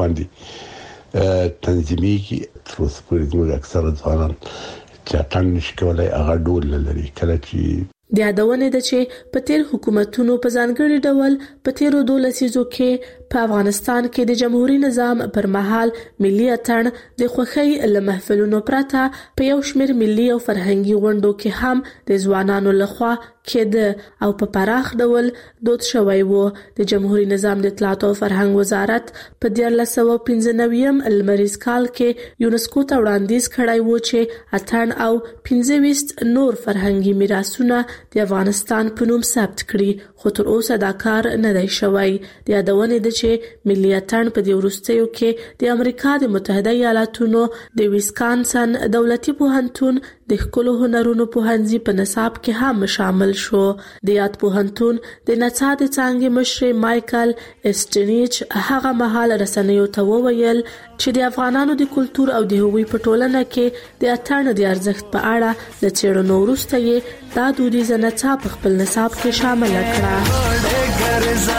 باندې تنظیمي کې تر اوسه پورې موږ اکثره ځوانان چې اتڼ نشي کولای هغه ډول لري. کله چې د یادونه ده چې په تیر حکومتونو په ځانګړي ډول په تیرو دولسیزو کې په افغانستان کې د جمهوریت نظام پر مهال ملي اتڼ د خوښۍ له محفلونو پرته په یو شمېر ملي او فرهنګي غونډو کې هم د ځوانانو لخوا کېده او په پراخ ډول دود شوی و. د جمهوریت نظام د اطلاعات او فرهنګ وزارت په دیارلس سوه پنځه نوي لمریز کال کې یونسکو ته وړاندیز کړی و چې اتڼ او پنځه ویشت نور فرهنګي میراثونه د افغانستان په نوم ثبت کړي، خو تر اوسه دا کار نه دی شوی. د یادونه ده چې ملي اتڼ په دې وروستیو کې د امریکا د متحده ایالاتونو د ویسکانسن دولتي پوهنتون د ښکلو هنرونو پوهنځي په نصاب کې هم شامل وټاکل شو. د یاد پوهنتون د نڅا د څانګې مشر مایکل اسټنیچ هغه مهال رسنیو ته وویل چې د افغانانو د کلچر او د هویت په ټولنه کې د اتڼ د ارزښت په اړه د څېړنو وروسته یې دا دودیزه نڅا په خپل نصاب کې شامل کړه.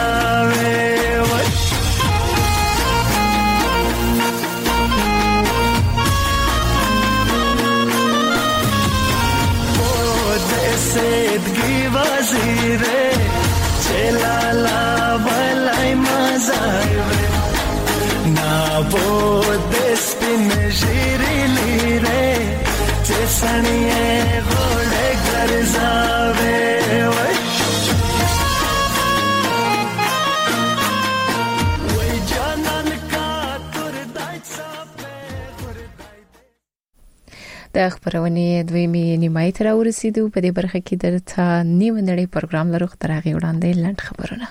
सेदगी वजीरे चलाला बलाई मजाइवे ना बोद स्पिन शिरिली रे चेसनिए घोड़े घर जावे د خبرونې دویمې نیمایي تر ورسېدو. په دې برخه کې درته نیو نړۍ پروګرام لرو. تر هغه وړاندې لنډ خبرونه.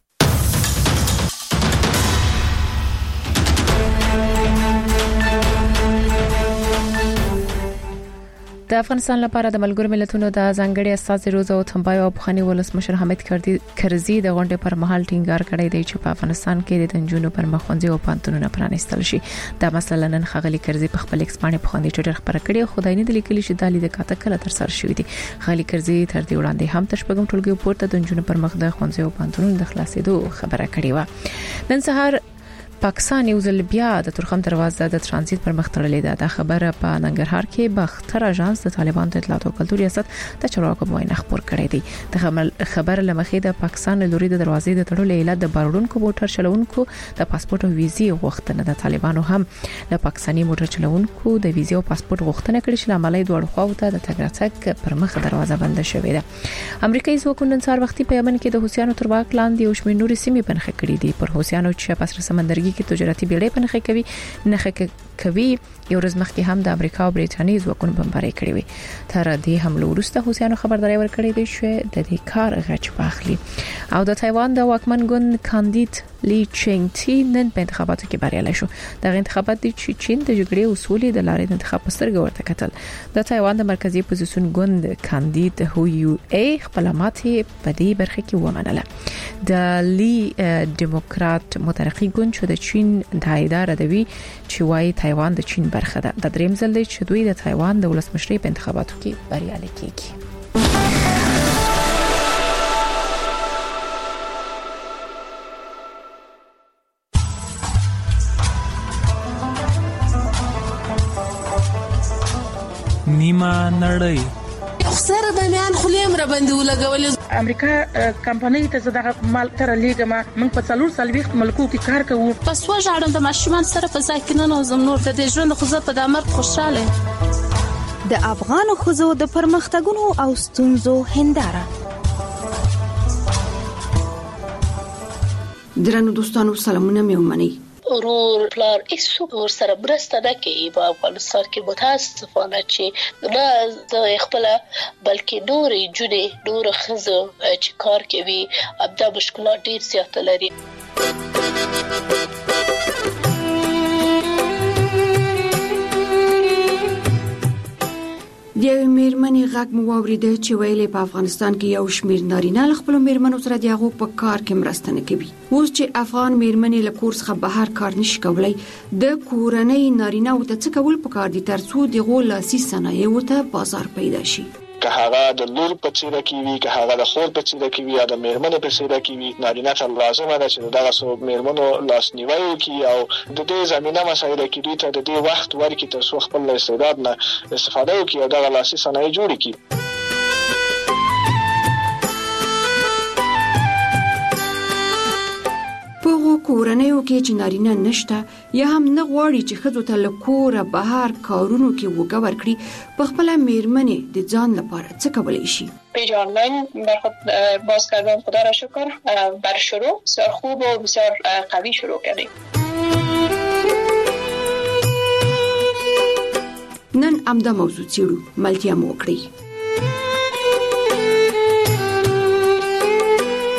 د افغانستان لپاره د ملګرو ملتونو د ځانګړي استازي روزا او تنبای او بخاني ولسمشر حامد کرزي د غونډې پر مهال ټینګار کړی دی چې په افغانستان کې د نجونو پر مخونځي او پانتونونه پرانیستل شي. دا مسله نن خغلی کرزي په خپل ایکس باندې په خوندې ټوټر خبره کړې. خدای نه د لیکلي چې د لیدل کاته کله تر سره شوې دي. خغلی کرزي تر دې وړاندې هم تشبګم ټولګي پورته د نجونو پر مخ د خونځي او پانتونونو د خلاصېدو خبره کړې و. نن سهار پاکستان یو ځل بیا د ترخم دروازه د ترانزیت پر مخ تړلې ده. د خبره په ننګرهار کې باختر اژانس د طالبان د اطلاعات او کلتور ریاست د چارواکو موینه خبر کړی دی. د خبر لمخې د پاکستان لوري د دروازې د تړلو علت د باروډونکو موټر چلوونکو د پاسپورت او ویزې غوښتنه ده. طالبانو هم د پاکستاني موټر چلوونکو د ویزې او پاسپورت غوښتنه کړې چې عملي دوه خواو ته د تګ راتګ پر مخ دروازه بند شوې ده. امریکایي ځواکونو نن سهار وختي په یمن کې د حوثیانو تر واک لاندې یو شمېر نورې سیمې بنخ کړې دي. پر حوثیانو چې په سر سمندرګي کې تجارتي بیړۍ پنخه کوي نه کوي. یو ورځ مخکې هم د امریکا او برېټانیا ځواکونو بمباري کړې وي. تر دې حمله وروسته حوثیانو خبرداري ورکړې ده چې د دې کار غچ واخلي. او د تایوان د واکمن ګوند کاندید لی چینګ تی نن په انتخاباتو کې بریالی شو. د انتخابات د چین د جګړې اصولي د لارې د انتخاب پسترګ ورته کتل. د تایوان د مرکزی اپوزیسیون ګوند کاندید هو یو ای خپل ماتې په دې برخه کې ومنله. د لی ډیموکرات مترقی ګوند چې د چین د اداره دوی چې وايي تایوان د چین برخه ده. د دریم ځل دی چې دوی د تایوان د ولسمشرۍ په انتخاباتو کې بریالي کیږي. نیمه نړۍ سره به میان خلیم را باندې ولګولې. امریکا کمپنۍ ته زداغه مال تر لیګما موږ په څلور سالويخت ملکو کې کار کوو. پس وژاړم د ماشومان سره په ځای کې نه نوزم نور د ژوند خو زه په دامر خوشاله. د افغان خوځو د پرمختګونو او ستونزو هنداره. درنو دوستانو سلامونه مې ومنئ. ورور پلار ایسو ور سره برسته نه کوي په افغانستان کې. متاسفانه چې نه د خپل بلکې نور جوړې نور خزو چې کار کوي ابدا مشکلات ډیر زیات لري. د یو میرمنې غږ مو واوریده چې ویلې په افغانستان کې یو شمېر نارینه له خپل میرمنو سره د هغو په کار کې مرسته نه کوي. اوس چې افغان میرمنې له کور څخه بهر کار نشي کولای، د کورنۍ نارینه او ته څه کول پکار دي ترڅو دغه لاسي صنایعو ته بازار پیدا شي. که هغه د لور په څیر کې وي، که هغه د خور په څیر کې وي، یا د میرمنې په څیر کې وي، نارینه ته لازمه ده چې دغه سو میرمنو لاسنیوي وکړي او د دې زمينه مسایل کې دوی ته د دې وخت ورکړي ترڅو خپل استعداد نه استفاده وکړي او دغه لاسي صنایع جوړ کړي. په کورنیو کې چې نارینه نشته یا هم نه غواړي چې ښځو ته له کوره بهر کارونو کې وګه ورکړي، په خپله میرمنې د ځان لپاره څه کولی شي؟ پیج آنلاین بر خود باز کردم. خدا را شکر بر شروع بسیار خوب و بسیار قوی شروع کردیم. نن امدا موضوع څیړو، ملتیا مو وکړئ.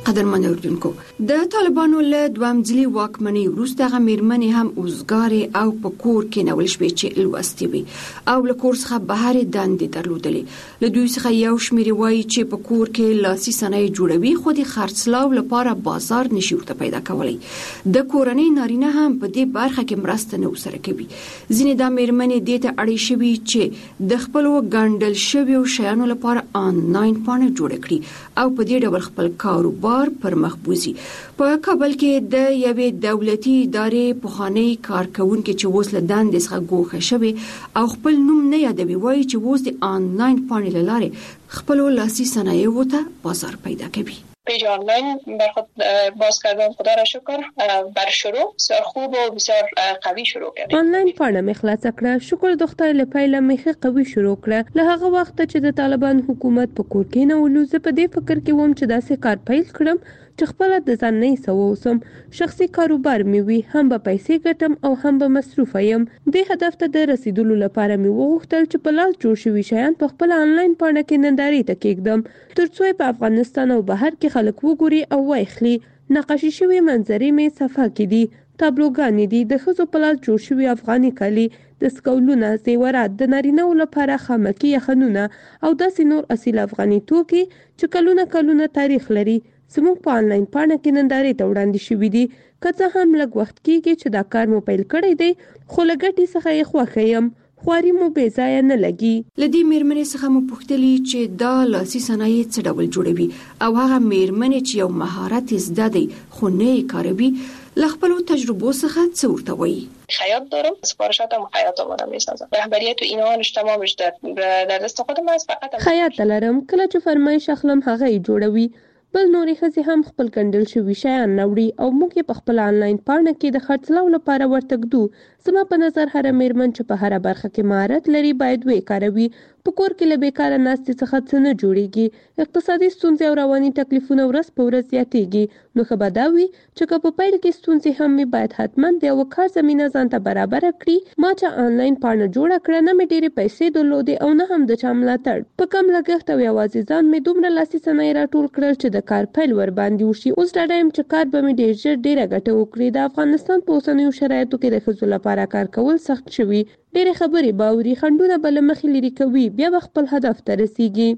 قدرمن اوردونکو د طالبانو له دوام ځلي واکمنۍ وروسته هغه میرمنې هم اوزګارې او په کور کې نول شوې چې لوستي وي او له کور څخه بهر دندې درلودلې له دوی څخه یو شمېر وایي چې په کور کې لاسي صنایع جوړوي خو د خرڅلاو لپاره بازار نشي ورته پیدا کولی د کورنۍ نارینه هم په دې برخه کې مرسته نه وسره کوي ځینې دا میرمنې دې ته اړې شوي چې د خپلو ګنډل شویو شیانو لپاره آنلاین پاڼه جوړه کړي او په دې ډول خپل کاروبار پر مخ بوزي په کابل کې د یوې دولتي ادارې پخوانی کارکونکو چې اوس له دندې څخه ګوښه شوی او خپل نوم نه یادوي وایي چې اوس د آنلاین پاڼې له لارې خپل لاسي صنایعو ته بازار پیدا کوي. پیج آنلاین بر خود باز کردم خدا را شکر بر شروع بسیار خوب و بسیار قوی شروع کردیم. آنلاین پاڼه مې خلاصه کړه شکر د خدای له پیله مې قوي شروع کړه له هغه وخت چې د طالبان حکومت په کور کې نه ولوز په دې فکر کې وم چې داسې کار پیل کړم چې خپل د ځان نه سووسم شخصي کاروبار مې وي هم به پیسې ګټم او هم به مصروف یم د هدف ته د رسیدلو لپاره مې وغوښتل چې په لاس جوړ شوي شیان په خپل آنلاین پاڼه کې نندارې ته کېږدم ترڅو په افغانستان او بهر کې خلک وګوري او واخلي نقاشي شوي منظرې مې صفحه کې دي تابلوګانې دي د ښځو په لاس جوړ شوي افغاني کالي د سکولونه زیورات د نارینه‌و لپاره خامکي یخنونه او داسې نور اصیل افغاني توکي چې کلونه کلونه تاریخ لري زموږ په آنلاین پاڼه کې نندارې ته وړاندې شوي دي که څه هم لږ وخت کېږي چې دا کار مو پیل کړی دی خو له ګټې څخه یې خوښه یم خواري مو بې ځایه نه لګي. له دې میرمنې څخه مو پوښتلي چې دا لاسي صنایع څه ډول جوړوي او هغه میرمنې چې یو مهارت زده دی خو نه یې کاروي له خپلو تجربو څخه څه ورته وایي. خیاط دارم سفارشاتم خیاط آماده میسازم رهبریت و اینهانش تمامش در در دست خودم است فقط خیاط لرم کله چې فرمایش اخلم هغه یې جوړوي بل نورې ښځې هم خپل ګنډل شوي شیان راوړي او موږ یې په خپل آنلاین پاڼه کې د خرڅلاو لپاره ورته ږدو زما په نظر هره میرمن چې په هره برخه کې مهارت لري باید ویې کاروي په کور کې له بیکاره ناستې څخه څه نه جوړیږي اقتصادي ستونزې او رواني تکلیفونه ورځ په ورځ زیاتیږي نو ښه به دا وي چې که په پیل کې ستونزې هم مې باید حتما د یوه کار زمینه ځان ته برابره کړي ما چې آنلاین پاڼه جوړه کړه نه مې ډېرې پیسې درلودې او نه هم د چا ملاتړ په کم لګښت او یوازې ځان مې دومره لاسي صنایع راټول کړل چې د کار پیل ورباندې وشي اوس ډاډه یم چې کار به مې ډېر ژر ډېره ګټه وکړي د افغانستان په اوسنیو شرایطو کې د ښځو لپاره کار کول سخت شوي ډېرې خبرې به اوري خنډونه به له مخې لرې کوي بیا به خپل هدف ته رسیږي.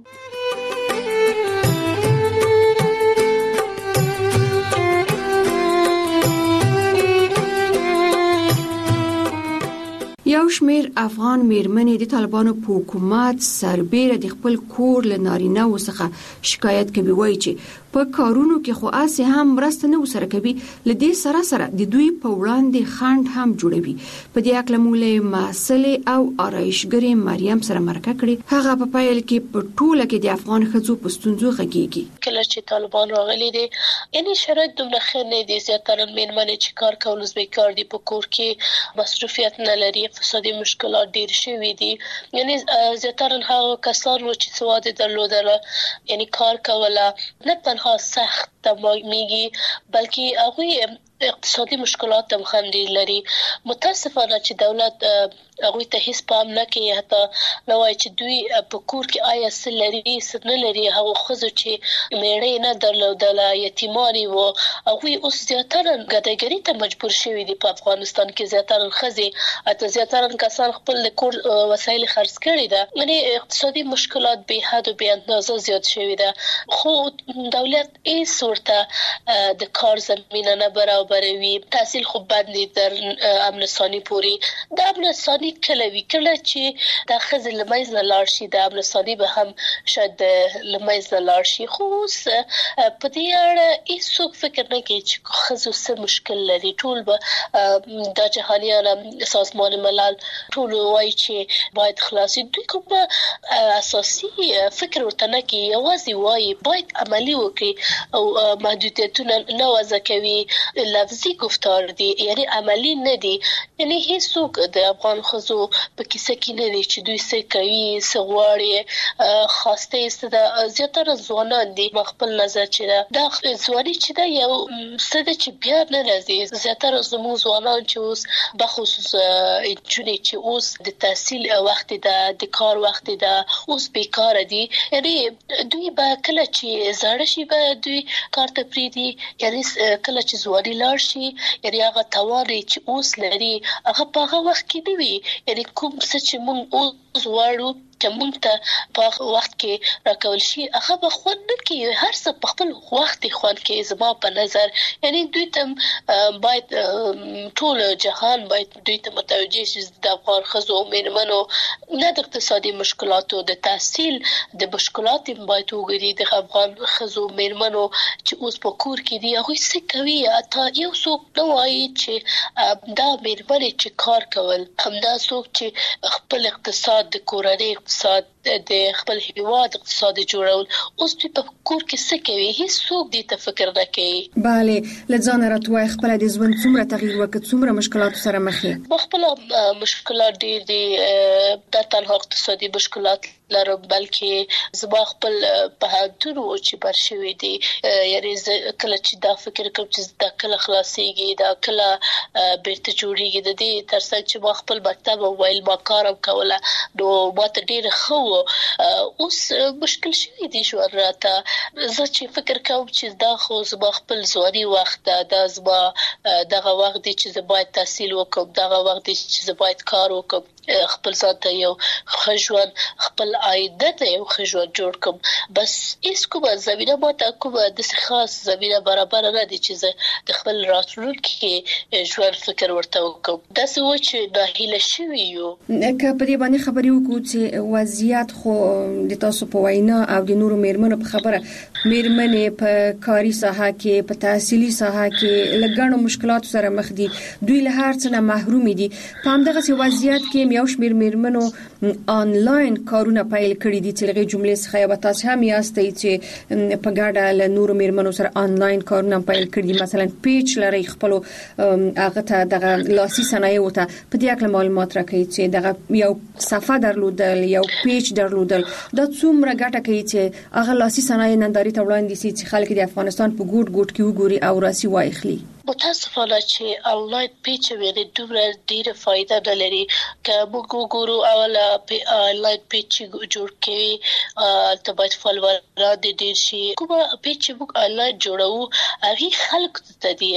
یو شمیر افغان میرمنې د طالبانو په حکومت سربېره د خپل کور له نارینه‌و څخه شکایت کوي وایي چې په کارونو کې خو اسې هم مرسته نه وسره کوي له دې سره سره د دوی په وړاندې خنډ هم جوړوي په دې اکله مولې مسلې او آرایشګرې مریم سره مرکه کړې هغه په پایل کې په ټوله کې د افغان ښځو په ستونزو غږیږي کله چې طالبان راغلي دي یعنی شرایط دومره ښه نه دي زیاتره میرمنې چې کار کول زده کار دي په کور کې مصروفیت نه لري اقتصادي مشکلات ډیر شوي دي یعنی زیاتره هغه کسان چې سواد درلودله یعنی کار کوله نه تنها سخت میگی بلکه هغوی اقتصادي مشکلات هم هم ډیر لري متاسفانه چې دولت هغوی ته هیڅ پام نه کوي حتی نو وایي چې دوی په کور کې آیا څه لري څه نه لري هغه ښځو چې میړه نه درلودله یتیمانې وو هغوی اوس زیاتره ګداګري ته مجبور شوي دي په افغانستان کې زیاتره ښځې حتی زیاتره کسان خپل د کور وسایل خرڅ کړي ده یعنی اقتصادي مشکلات به حد و به اندازه زیات شوي ده خو دولت هیڅ ورته د کار زمینه نه برابروي برابروي تحصیل خو باندې در امن ثاني پوری د امن ثاني کله وی کله چې د خزل لمایز نه لاړ شي د امن ثاني به هم شاید لمایز نه لاړ شي خو په دې اړه هیڅ فکر نه کوي چې خزو څه مشکل لري ټول به د جهانیان سازمان ملل ټول وایي چې باید خلاصي دوی کوم اساسي فکر ورته نه کوي یوازې وایي باید عملی وکړي او محدودیتونه نه وضع کوي لفظي گفتار دي یعنی عملی نه دي یعنی هیڅوک د افغان خزو خزو په کیسه کې نه دي چې دوی څه کوي څه غواړي خواسته است د زیاتره ځوانان دي خپل نظر چې دا ځواني چې دا یو څه د چې بیا نه راځي زیاتره زموږ ځوانان چې اوس بخصوص چې چې اوس د تحصیل وخت ده د کار وخت ده اوس بیکاره دي یعنی دوی به کله چې زړه شي به دوی کار ته پریدي یعنی کله چې ځواني لاړ شي یعنی هغه توان چې اوس لري هغه په هغه وخت کې دی یعنی کوم څه چې موږ اوس وړو چې موږ ته په وخت کې راکول شي هغه به خوند نه کوي هر څه په خپل وخت خوند کوي زما په نظر یعنی دوی ته باید ټول جهان باید دوی ته متوجه شي د افغان ښځو او میرمنو نه د اقتصادي مشکلاتو د تحصیل د مشکلات باید وګوري د افغان ښځو میرمنو چې اوس په کور کې دي هغه څه کوي اته یو څوک نو وايي چې دا میرمنې چې کار کول همدا څوک چې خپل اقتصاد د کورنۍ اقتصاد د خپل هیواد اقتصاد جوړول اوس په کور کې څه کوي هیڅ څوک دې ته فکر نه کوي bale لځان راتوي خپل د ژوند څومره تغییر وکړ څومره مشکلات سره مخ یې خپل مشکلات ډېر دي د تنها اقتصادي مشکلات لرم بلکې زما خپل په هاتونو چې برشوي دي یعنی کله چې دا فکر کوم چې دا کله خلاصيږي دا کله بیرته جوړیږي د دې ترڅنګ چې ما خپل مکتب او ویل ما کارم کوله نو ماته ډېر خو اوس مشکل شوی دي شو راته زه چې فکر کوم چې دا خو زما خپل ځواني وخت دا زما دغه وخت دي چې زه باید تحصیل وکم دغه وخت دي چې زه باید کار وکم خپل ځان یو خجوان خپل عائده ته یو خجوان جوړ کوم بس هیڅ کومه زمينه ماته کومه د خاص زمينه برابر نه دي چې زه د خپل راتلونکي ژوند فکر ورته وکم دا څه و چې ناهیله شوی یو که په دې باندې خبرې وکړو چې وضعیت خو د تاسو په وینا او د نورو میرمنو په خبره میرمنې په کاري ساحه کې په تحصیلي ساحه کې لګڼو مشکلات سره مخ دي دوی له هر څه نه محروم دي په همدغه وضعیت کې یو شمیر میرمنو آنلاین کارونه پیل کړی دي چې لږه جملې څخه یو تاسو هم یاستئ چې په ګډه له نورو میرمنو سره آنلاین کارونه پیل کړی دي مثلا پیج لري خپل هغه ته دغه لاسي صنایع وته په دې اړه معلومات راکړي چې دغه یو صفحه درلودل یو پیج درلودل دا څومره ګټه کوي چې هغه لاسي صنایع ننداري ته وړاندې شي چې خلک د افغانستان په ګوټ ګوټ کې وګوري او راسي واخلي متاسفانه چې آنلاین پیج ویل دومره ډیره فائدہ نه لري که موږ وګورو اوله په آنلاین پیج جوړ کړي ته باید فالوور را دي ډیر شي کومه پیج موږ آنلاین جوړو هغه خلک ته دی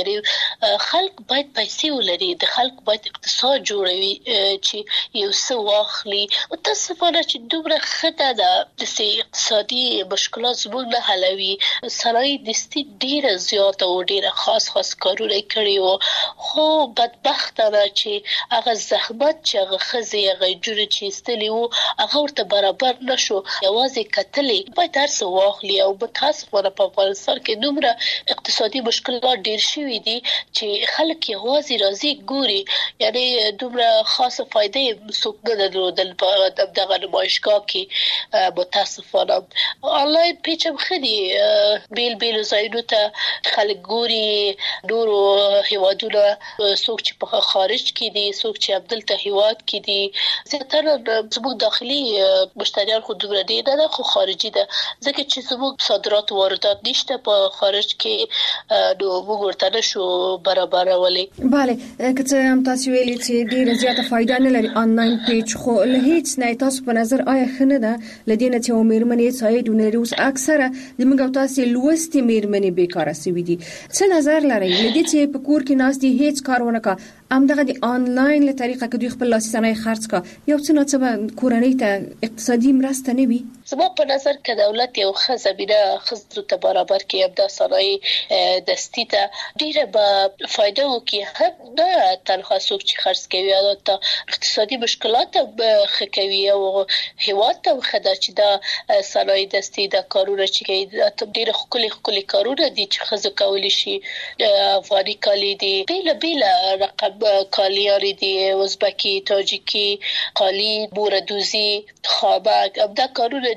خلک باید پیسې ولري د خلک باید اقتصاد جوړوي چې یو څه واخلي متاسفانه چې دومره خطه ده د اقتصادي مشکلات زموږ نه حلوي صنایع دستي ډیره زیاته او ډیره خاص خاص کارونه کړی وو خو بدبختانه چې هغه زحمت چې هغه خزي هغه جوړ چې استلی وو هغه ورته برابر نشو یوازې کتلې باید هر څه واخلي او متاسفانه په افغانستان کې دومره اقتصادي مشکلات ډیر شوي دي چې خلک یوازې راځي ګوري یعنی دومره خاصه فائدې څوک نه درلودل په دغه نمایشګاه کې متاسفانه آنلاین پیج هم خدي بیل بیل ځایونو ته خلک ګوري نور هیوادونه څوک چې په خارج کې دي څوک چې عبدالته هیواد کې دي زیاتره زموږ داخلي مشتریان خو دومره دي نه خو خارجي ده ځکه چې زموږ صادرات واردات نشته په خارج کې نو موږ ورته نشو برابرولای bale که څه هم تاسو ویلي چې ډیره زیاته فائدہ نه لري آنلاین پیج خو له هیڅ نه تاسو په نظر آیا خنه ده لدینه چې میرمنې سایډونه لري اوس اکثره د موږ تاسو لوستي میرمنې بیکاره سوي دي څه نظر لري لدې چې په کور کې ناس دي هیڅ کار ونه کا ام دغه د آنلاین له طریقه کې دوی خپل لاسي صنایع خرڅ کا یو څه نه څه کورنۍ ته اقتصادي مرسته نه وي زما په نظر کې دولت یو خزبینه خزر ته برابر کې ابدا صنایع دستی ته ډیره به فائدہ وکي هم نه تنها څوک چې خرڅ کوي او ته اقتصادي مشکلات به خکوي او هیواد ته خدا چې دا صنایع دستی دا کارونه چې کوي ډیره خولي خولي کارونه دي چې خزه کولی شي افغاني کالی دي بیل بیل رقم کالیاری دي ازبکی تاجیکی قالی بوردوزی خابک ابدا کارونه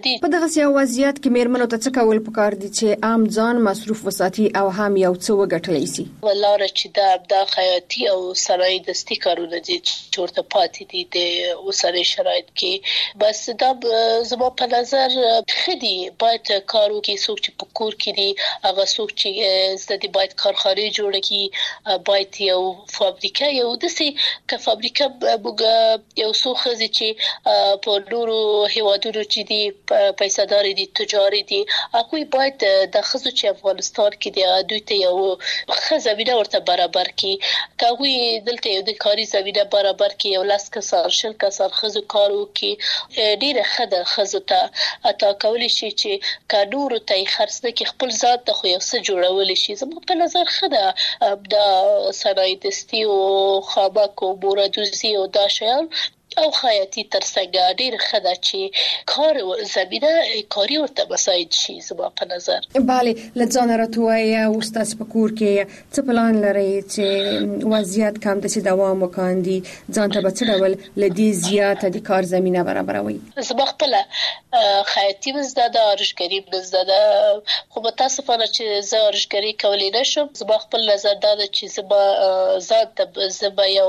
دي. په دغه سیاو وضعیت کې میرمنو ته څه کول پکار دي چې عام ځان مصروف وساتي او هم یو څه وګټلی شي؟ ولاره چې دا د خیاطي او صنایع دستي کارونه دي چې ورته پاتې دي د اوسنۍ شرایط کې، بس دا زما په نظر خدي باید کارو کې څوک چې په کور کې دي هغه څوک چې زده باید کارخانه جوړ کړي، باید یو فابریکه یو دسي ک فابریکه بوګه یو څو خزي چې په نورو هیوادونو چې دي پیسې داري دي تجاري دي هغه باید د خزو چې افغانستان کې دی دوی ته یو خزمینه ورته برابر کړي، کوي دلته یو د کاري زمينه برابر کړي، یو لاس کسان شل کسان خزو کارو کې ډیره خده خزو ته اتا کولی شي چې کانور ته خرڅ نه کې خپل ذات ته خو یو څه جوړول شي. زموږ په نظر خده د صنایع دستي او خامک او بورادوزي او دا شیان او خیاطي ترڅنګ ډیر خده چې کار زمينه کاری ورته مساعد شي. زما په نظر bale لځان راتوي او استاد په کور کې څه پلان لري چې وضعیت کم د دوام وکاندي ځان ته به ډول لدی زیاته د کار زمينه برابروي؟ زما خپل خیاطي مزداده ارشګری مزداده خو به تاسو په چې زه ارشګری کولای نشم. زما خپل نظر دا چې زما ذات ته زما یو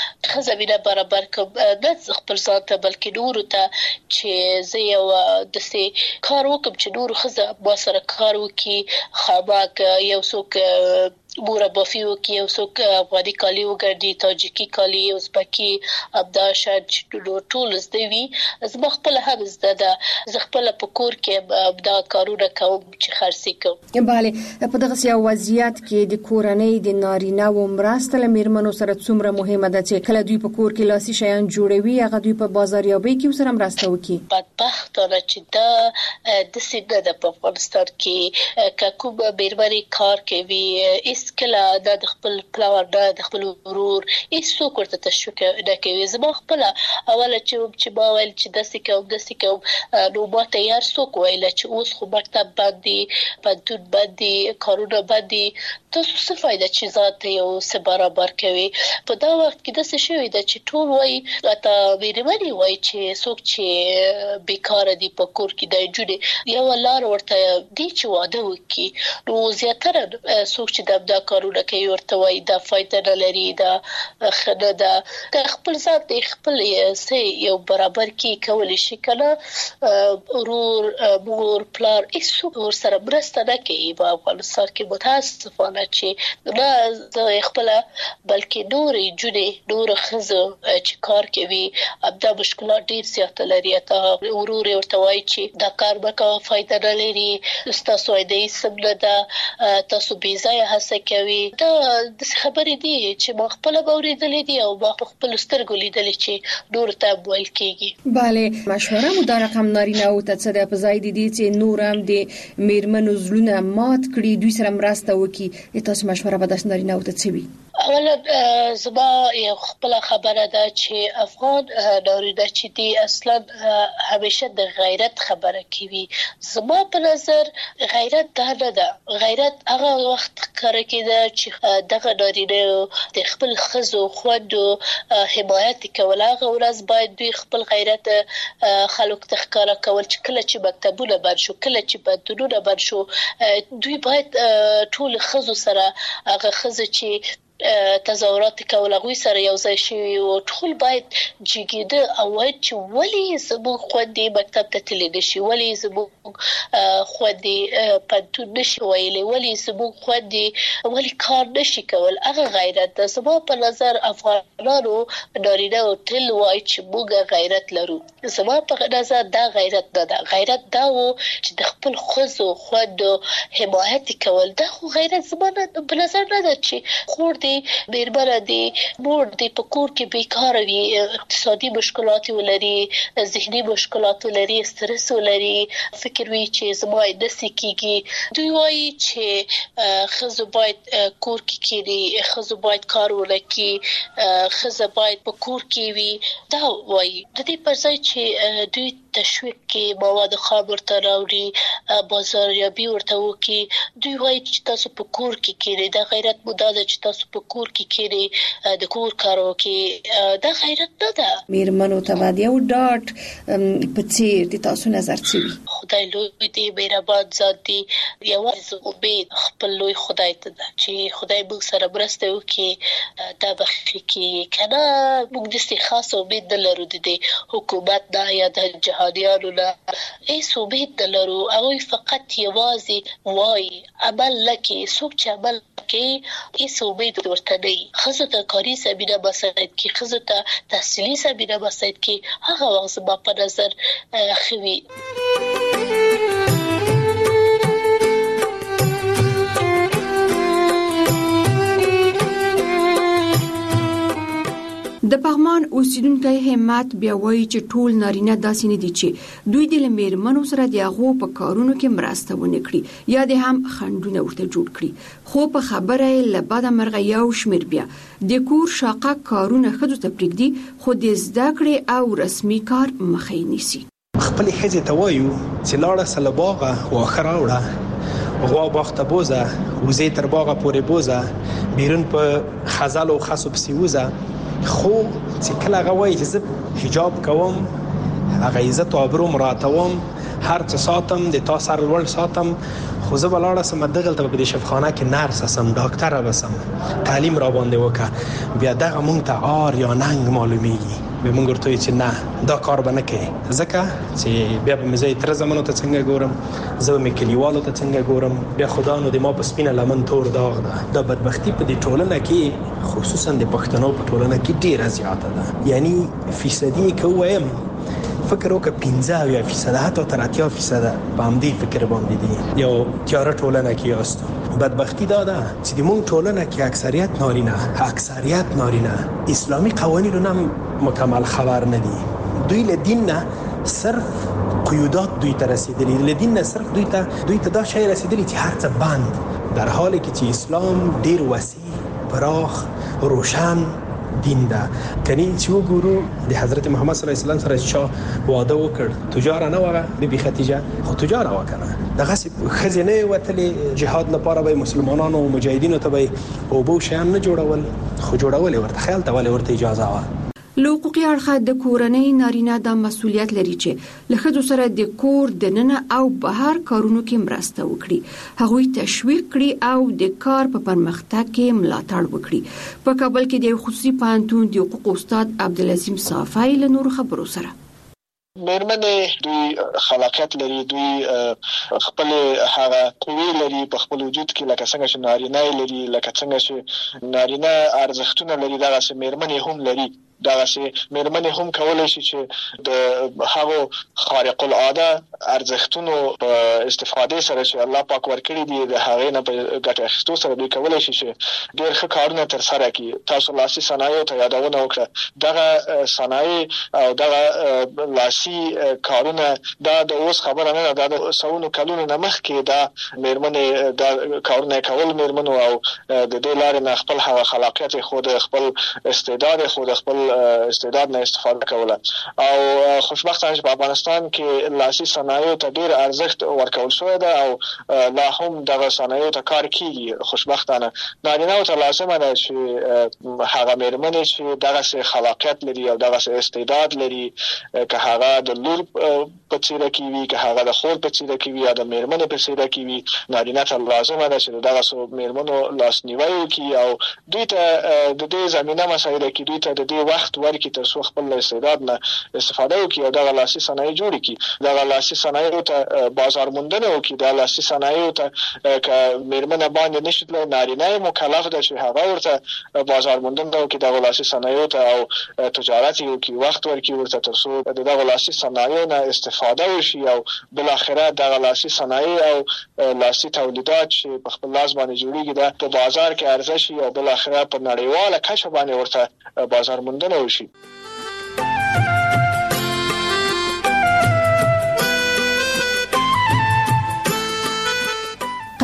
خزمینه برابر کوم نه خپل ځان ته بلکې نور ته چې زه یو د سي کار وکم چې نور خزه با سره کار وکي، خامک یو څوک بورا بافیو کې یو څوک افغاني کالی وګرځي، تاجیکی کالی، ازبکی، ابدا شاد ټول زدوی. زما خپل هم زده زه خپل په کور کې ابدا کارونه کوم چې خرڅي کوم. bale په دغه سیاو وضعیت کې د کورنۍ د نارینه و مرسته لمرمنو سره څومره مهمه ده چې کله دوی په کور کې لاسي شیان جوړوي هغه دوی په بازاریابۍ کې سره مرسته وکړي؟ بدبختانه چې دا د سیده د په افغانستان کې کوم بیرمنی کار کوي اس کله د خپل پلاور د خپل ورور هیڅ ورته تشویق نه کوي. زما خپل اوله چې چې ما ویل چې د سکه د سکه نو ما تیار څوک ویل چې اوس خو مکتب باندې پدود باندې کارونه باندې تاسو څه فائدہ چې ذات یو څه برابر کوي. په دا وخت کې د څه شوی د چې ټول وای اته ویرمنی وای چې څوک چې بیکاره دي په کور کې د جوړي یو لار ورته دی چې واده وکي، نو زیاتره څوک چې د دا کارونه کوي ورته وای دا فائدہ نه لري، دا خنه ده خپل ذات خپل سي یو برابر کې کول شي کنه ورور مور پلار هیڅ ور سره مرسته نه کوي. په افغانستان کې متاسفانه چې نه زه خپل بلکې نور جوړې نور خزه چې کار کوي ابدا مشکلات ډیر زیات لري. ته ورور ورته وای چې دا کار به کوم فائدہ نه لري، تاسو دې سم نه ده، تاسو بي ځای هڅه کوي. دا د خبرې دي چې ما خپل اوریدلې دي او ما خپل سترګو لیدلې چې نور ته ویل کیږي. bale مشوره مو دا رقم نارینه او ته څه د پزای دي چې نورم د میرمنو زلونه مات کړي دوی سره مرسته وکي. تاسو مشوره به د نارینه او ته څه وي؟ اوله زما یو خپل خبره ده چې افغان نارینه چې دي اصلا همیشه د غیرت خبره کوي. زما په نظر غیرت دا نه ده، غیرت هغه وخت کار کېده چې دغه نارینه د خپل خزو خوندو حمایت کول. هغه ورځ باید دوی خپل غیرت خلک ته ښکاره کول چې کله چې مکتبونه بند شو، کله چې بندونه بند شو، دوی باید ټول خزو سره هغه خزه چې تظاهرات کول غوي سره یو ځای شي او ټول باید جګیده او چې ولی زموږ خوندې مکتب ته تللی نشي، ولی زموږ خوندې پنتون نشي ویلي، ولی زموږ خوندې ولی کار نشي کول. هغه غیرت ده. زما په نظر افغانانو نارینه او تل وای چې موږ غیرت لرو. زما په نظر دا غیرت نه ده. غیرت دا و چې د خپل خزو خوندو حمایت کول. دا خو غیرت زما په نظر نه ده چې خور بیربره دي مور دي په کور کې بیکاره وي، اقتصادي مشکلات ولري، ذهني مشکلات ولري، سترس ولري، فکر وي چې زما د سکیږي. دوی وایي چې خزو باید کور کې کېږي، خزو باید کار ولکي، خزه باید په کور کې وي. دا وایي د دې پر ځای چې دوی تشویق کې مواد خام ورته راوړي بازاریابي ورته وکي دوی وایي چې تاسو په کور کې کېږئ دا غیرت مو دا چې تاسو په کور کې کېږئ د کور کار وکړئ دا غیرت نه ده. میرمنو ته باید یو ډاټ په څیر د تاسو نظر څه وي؟ خدای لوی دی مهربان ذات دی یوازې امید خپل لوی خدای ته ده چې خدای موږ سره مرسته وکړي دا بخښي کې کنه موږ د خاص امید نه لرو د حکومت نه یا د جهادیانو نه هیڅ امید نه لرو هغوی فقط یوازې وایي عمل لکې څوک چې عمل کوي هیڅ امید ورته نه وي. ښځو ته کاري زمینه مساعد کړي ښځو ته تحصیلي زمینه مساعد کړي هغه وخت زما په نظر ښه وي. د پغمان اوسیدونکو همت بیا وایي چې ټول نارینه داسې نه دي چې دوی د میرمنو سره د هغو په کارونو کې مرسته ونه کړي یا د هم خنډونه ورته جوړ کړي خو په خبره له بده مرغه یو شمیر بیا د کور شاقه کارونه ښځو ته پرېږدي خو د زده کړې او رسمي کار مخه یې نیسي. خپلې ښځې ته وایو چې لاړه سه له باغه واښه راوړه غوا باغ ته بوزه وزې تر باغه پورې بوزه بیرون په خزل او خسو پسې وزه خو چې کله هغه وایي چې زه حجاب کوم هغه عزت او ابرو مراتوم هر څه ساتم د تا سر لوړ ساتم خو زه بلاړه سم دغلته په دې شفخانه کې نرس سم ډاکټر بسم تعلیم را باندې وکړه بیا دغه مونږ ته آر یا ننګ معلومیږي به مونږ ورته چې نه دا کار به نه کوي ځکه چې بیا به مزه تر زمانو ته څنګه ګورم زه مې کلیوالو ته څنګه ګورم بیا خدا نو د ما په سپینه لمن تور داغ ده دا بدبختی په دې ټولنه کې خصوصا د پښتنو په ټولنه کې ډیره زیاته ده یعنی فیصدي کوم فکر وکړه پنځه یا فیصد حتی تر اتیا فیصد په همدې فکر باندې دي یو تیاره ټولنه کې یاست بدبختی دا ده چې د مونږ ټولنه کې اکثریت نارینه اکثریت نارینه اسلامي قوانینو هم مکمل خبر نه دي دوی له دین نه صرف قیودات دوی ته رسیدلی له دین نه صرف دوی ته دوی ته دا شی رسیدلی چې هر څه بند در حالی کې چې اسلام ډیر وسیع پراخ روشن دین ده کني چې وګورو د حضرت محمد صلی الله علیه وسلم سره چې واده وکړ تجار نه وغه بیبي خدیجه خو تجار وکنه دغه خزینه وتلې جهاد لپاره به مسلمانانو او مجاهدینو ته به او بو شیان نه جوړول خو جوړول ورته خیال ته ول ورته اجازه و. له حقوقي اړخه د کورنۍ نارینه د مسولیت لري چې له ښځو سره د کور دننه او بهر کارونو کې مرسته وکړي هغوی تشویق کړي او د کار په پرمختګ کې ملاتړ وکړي. په کابل کې د خصوصي پوهنتون د حقوق استاد عبدالعظیم صافی له نور خبرو سره میرمنې دوی خلاقیت لري دوی خپل هغه قوی لري په خپل وجود کې لکه څنګه چې نارینه لري لکه څنګه چې نارینه ارزښتونه لري دغه سه میرمنې هم لري دغه سه میرمنې هم کولای شي چې د هغو خارق العاده ارزښتونو په استفاده سره چې الله پاک ورکړي دي د هغه نه په ګټه اخیستو سره دوی کولای شي چې ډېر ښه کارونه تر سره کړي. تاسو لاسي صنایع ته یادونه وکړه دغه صنایع او دغه لاسي کارونه دا د اوس خبره نه ده د سونو کلونو نه مخکې دا میرمنې دا کارونه کول میرمنو او د دې لارې نه خپل هغه خلاقیت خود خپل استعداد خود خپل استعداد نه استفاده کوله او خوشبختانه په افغانستان کې لاسي صنایع ته ډیر ارزښت ورکول شوی ده او لا هم دغه صنایع ته کار کیږي. خوشبختانه نارینه ته لازمه ده چې هغه میرمنې چې دغه خلاقیت لري او دغه استعداد لري که هغه د لور په څیر کې وي که هغه د خور په څیر کې وي یا د میرمنې په څیر کې وي نارینه ته لازمه ده چې دغه میرمنو لاسنیوي وکړي او دوی ته د دې زمينه مسایل کې دوی ته د دې وخت ورکړي تر څو خپل استعداد نه استفاده وکړي او دغه لاسي صنایع جوړ کړي دغه لاسي صنایع ته بازار موندنه وکړي دغه لاسي صنایع ته ک میرمنه باندې نشي نارینه مکلف ده چې هغه ورته بازار موندنه وکړي دغه لاسي صنایع ته او تجارت وکړي وخت ورکړي ورته تر څو دغه لاسي صنایع نه استفاده وشي او بل اخره دغه لاسي صنایع او لاسي تولیدات چې په خپل لاس باندې جوړیږي د په بازار کې ارزښت شي او بل اخره په نړیواله کچه باندې ورته بازار موندنه وشي.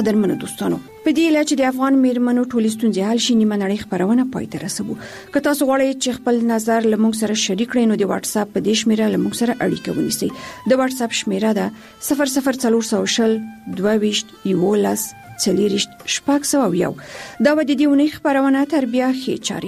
قدرمنو دوستانو په دې اله چې د افغان میرمنو ټولې ستونزې حل شي نیمه نړۍ خبرونه پای ته رسوو که تاسو غواړئ چې خپل نظر لمونږ سره شریک کړئ نو د واتس اپ په دې شمیره لمونږ سره اړیکه ونیسئ د واتس اپ شمیره ده صفر صفر څلور سوه شل دوه ویشت یولس څلوریشت شپږ سوه یو دا و د دې اونۍ خبرونه تر بیا ښې چارې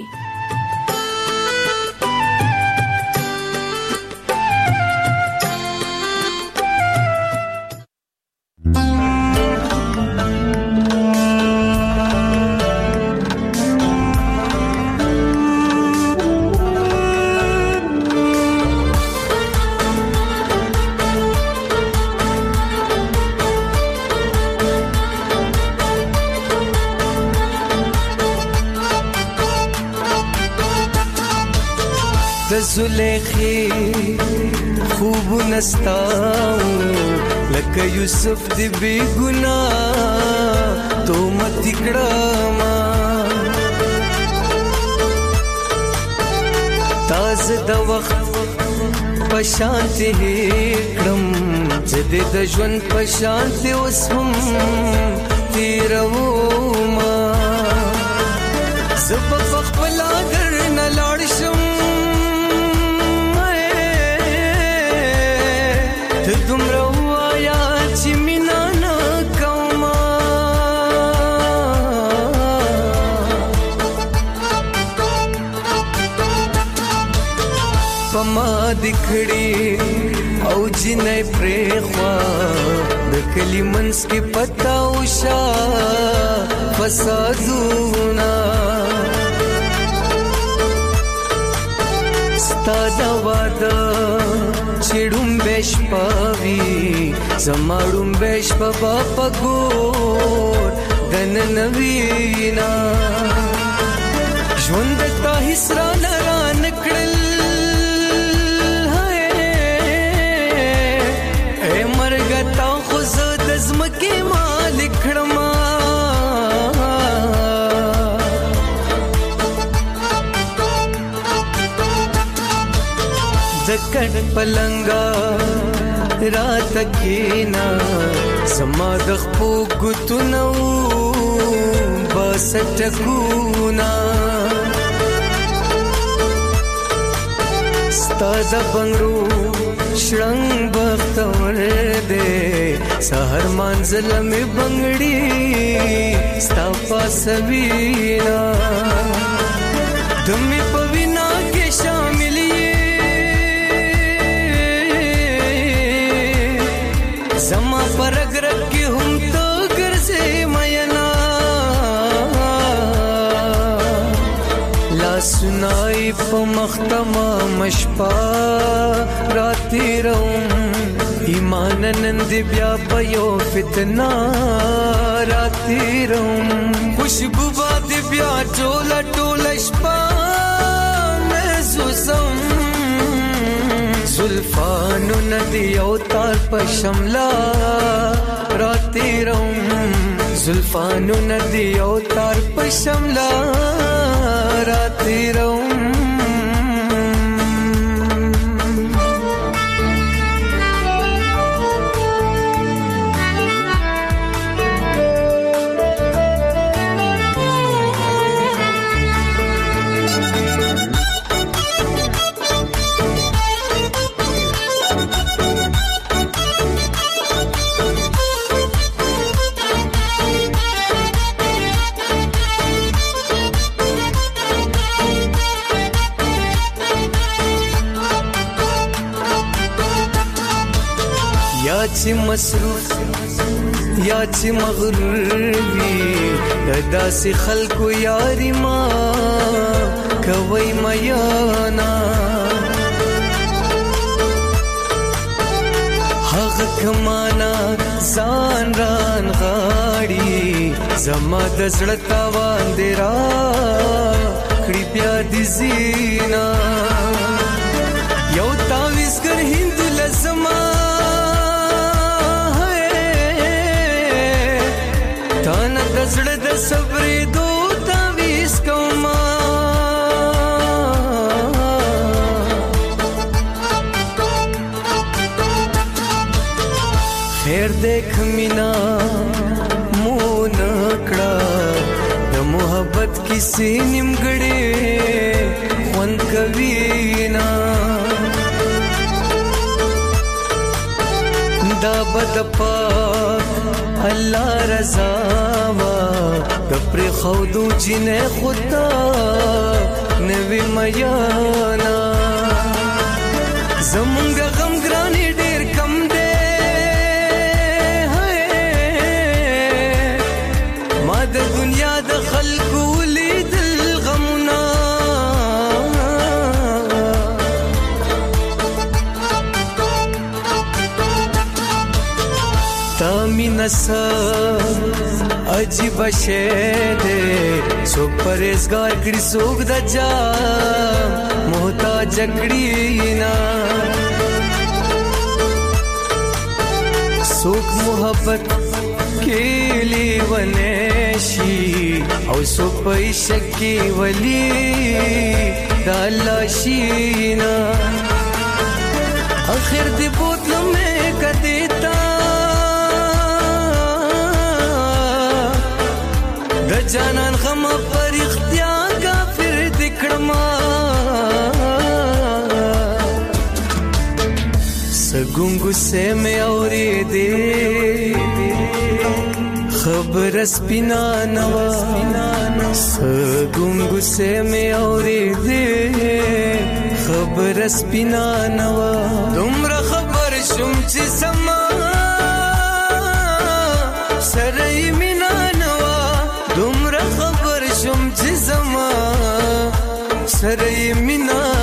زلیخی خوب نستاو لکه یوسف دی بی گناہ تو مت کړما تاز د وخت پشانتی کړم زده د ژوند پشانتی وسم تیرو ما زب خپل اگر نه لاړ شم دومره وایا چې مینا نه کومه پما دکړي او جنې پرېخوا د کلی منس کې پتا وشا فسادونا ستاده واده چړم بش پاوی زماړم بش په پګور دن نوینا ژوند ته حسرا لران کړل هاي اے مرګ تا خو زد زمکه مالک کړما زکړ پلنګا رات کینا سما د خپو ګتنو بس ټکونا ستاد بنگرو شړنګ بختور دے سحر منزل می بنگړي ستا پاسوینا دمي پوینا کې شامل زما پرګرګ کې هم تو ګرځې مینا لا سنای په مختما مشپا راتی روم ایمان نند بیا پيو فتنا راتی روم خوشبو باد بیا ټولا ټولا شپا مزو سم زلفانو ندی او تار پشملا راتی روم زلفانو ندی او تار پشملا راتی روم چې مصروف یا چې مغرور وي داسې خلکو یاري ما کوي میانا هغه کمانا ځان ران غاړي زما د زړه تاوان دی را کړي بیا دي زینا یو تاویزګر هند لزما تانا د زړه د صبرې دو تاویز کوما خیر دیکھ مینا مو پیسې نیمګړې خوند کوي نه دا بد پاک الله رضا وا د پر خودو جنې خدا نوی میانا زمونږ غم ګرانی ډیر کم دی ما د دنیا د خلکو لیدل غمونه تا مینا سا عجیب شے دے سوک پریزگار کری سوک دا جا محتاج کری نا سوک محبت کیلی ونیشی او سوک پیشک کی ولی دا اللہ شینا آخر دی بوتلوں میں کدیتا جانان غم پر اختیار کافر دکڑما سگونگو سے میں اوری دے خبر سپینا نوا سگونگو سے میں اوری دے خبر سپینا نوا تمرا خبر شم چی سما سرئی مینا دومره خبر شم چې زما سره یې مینا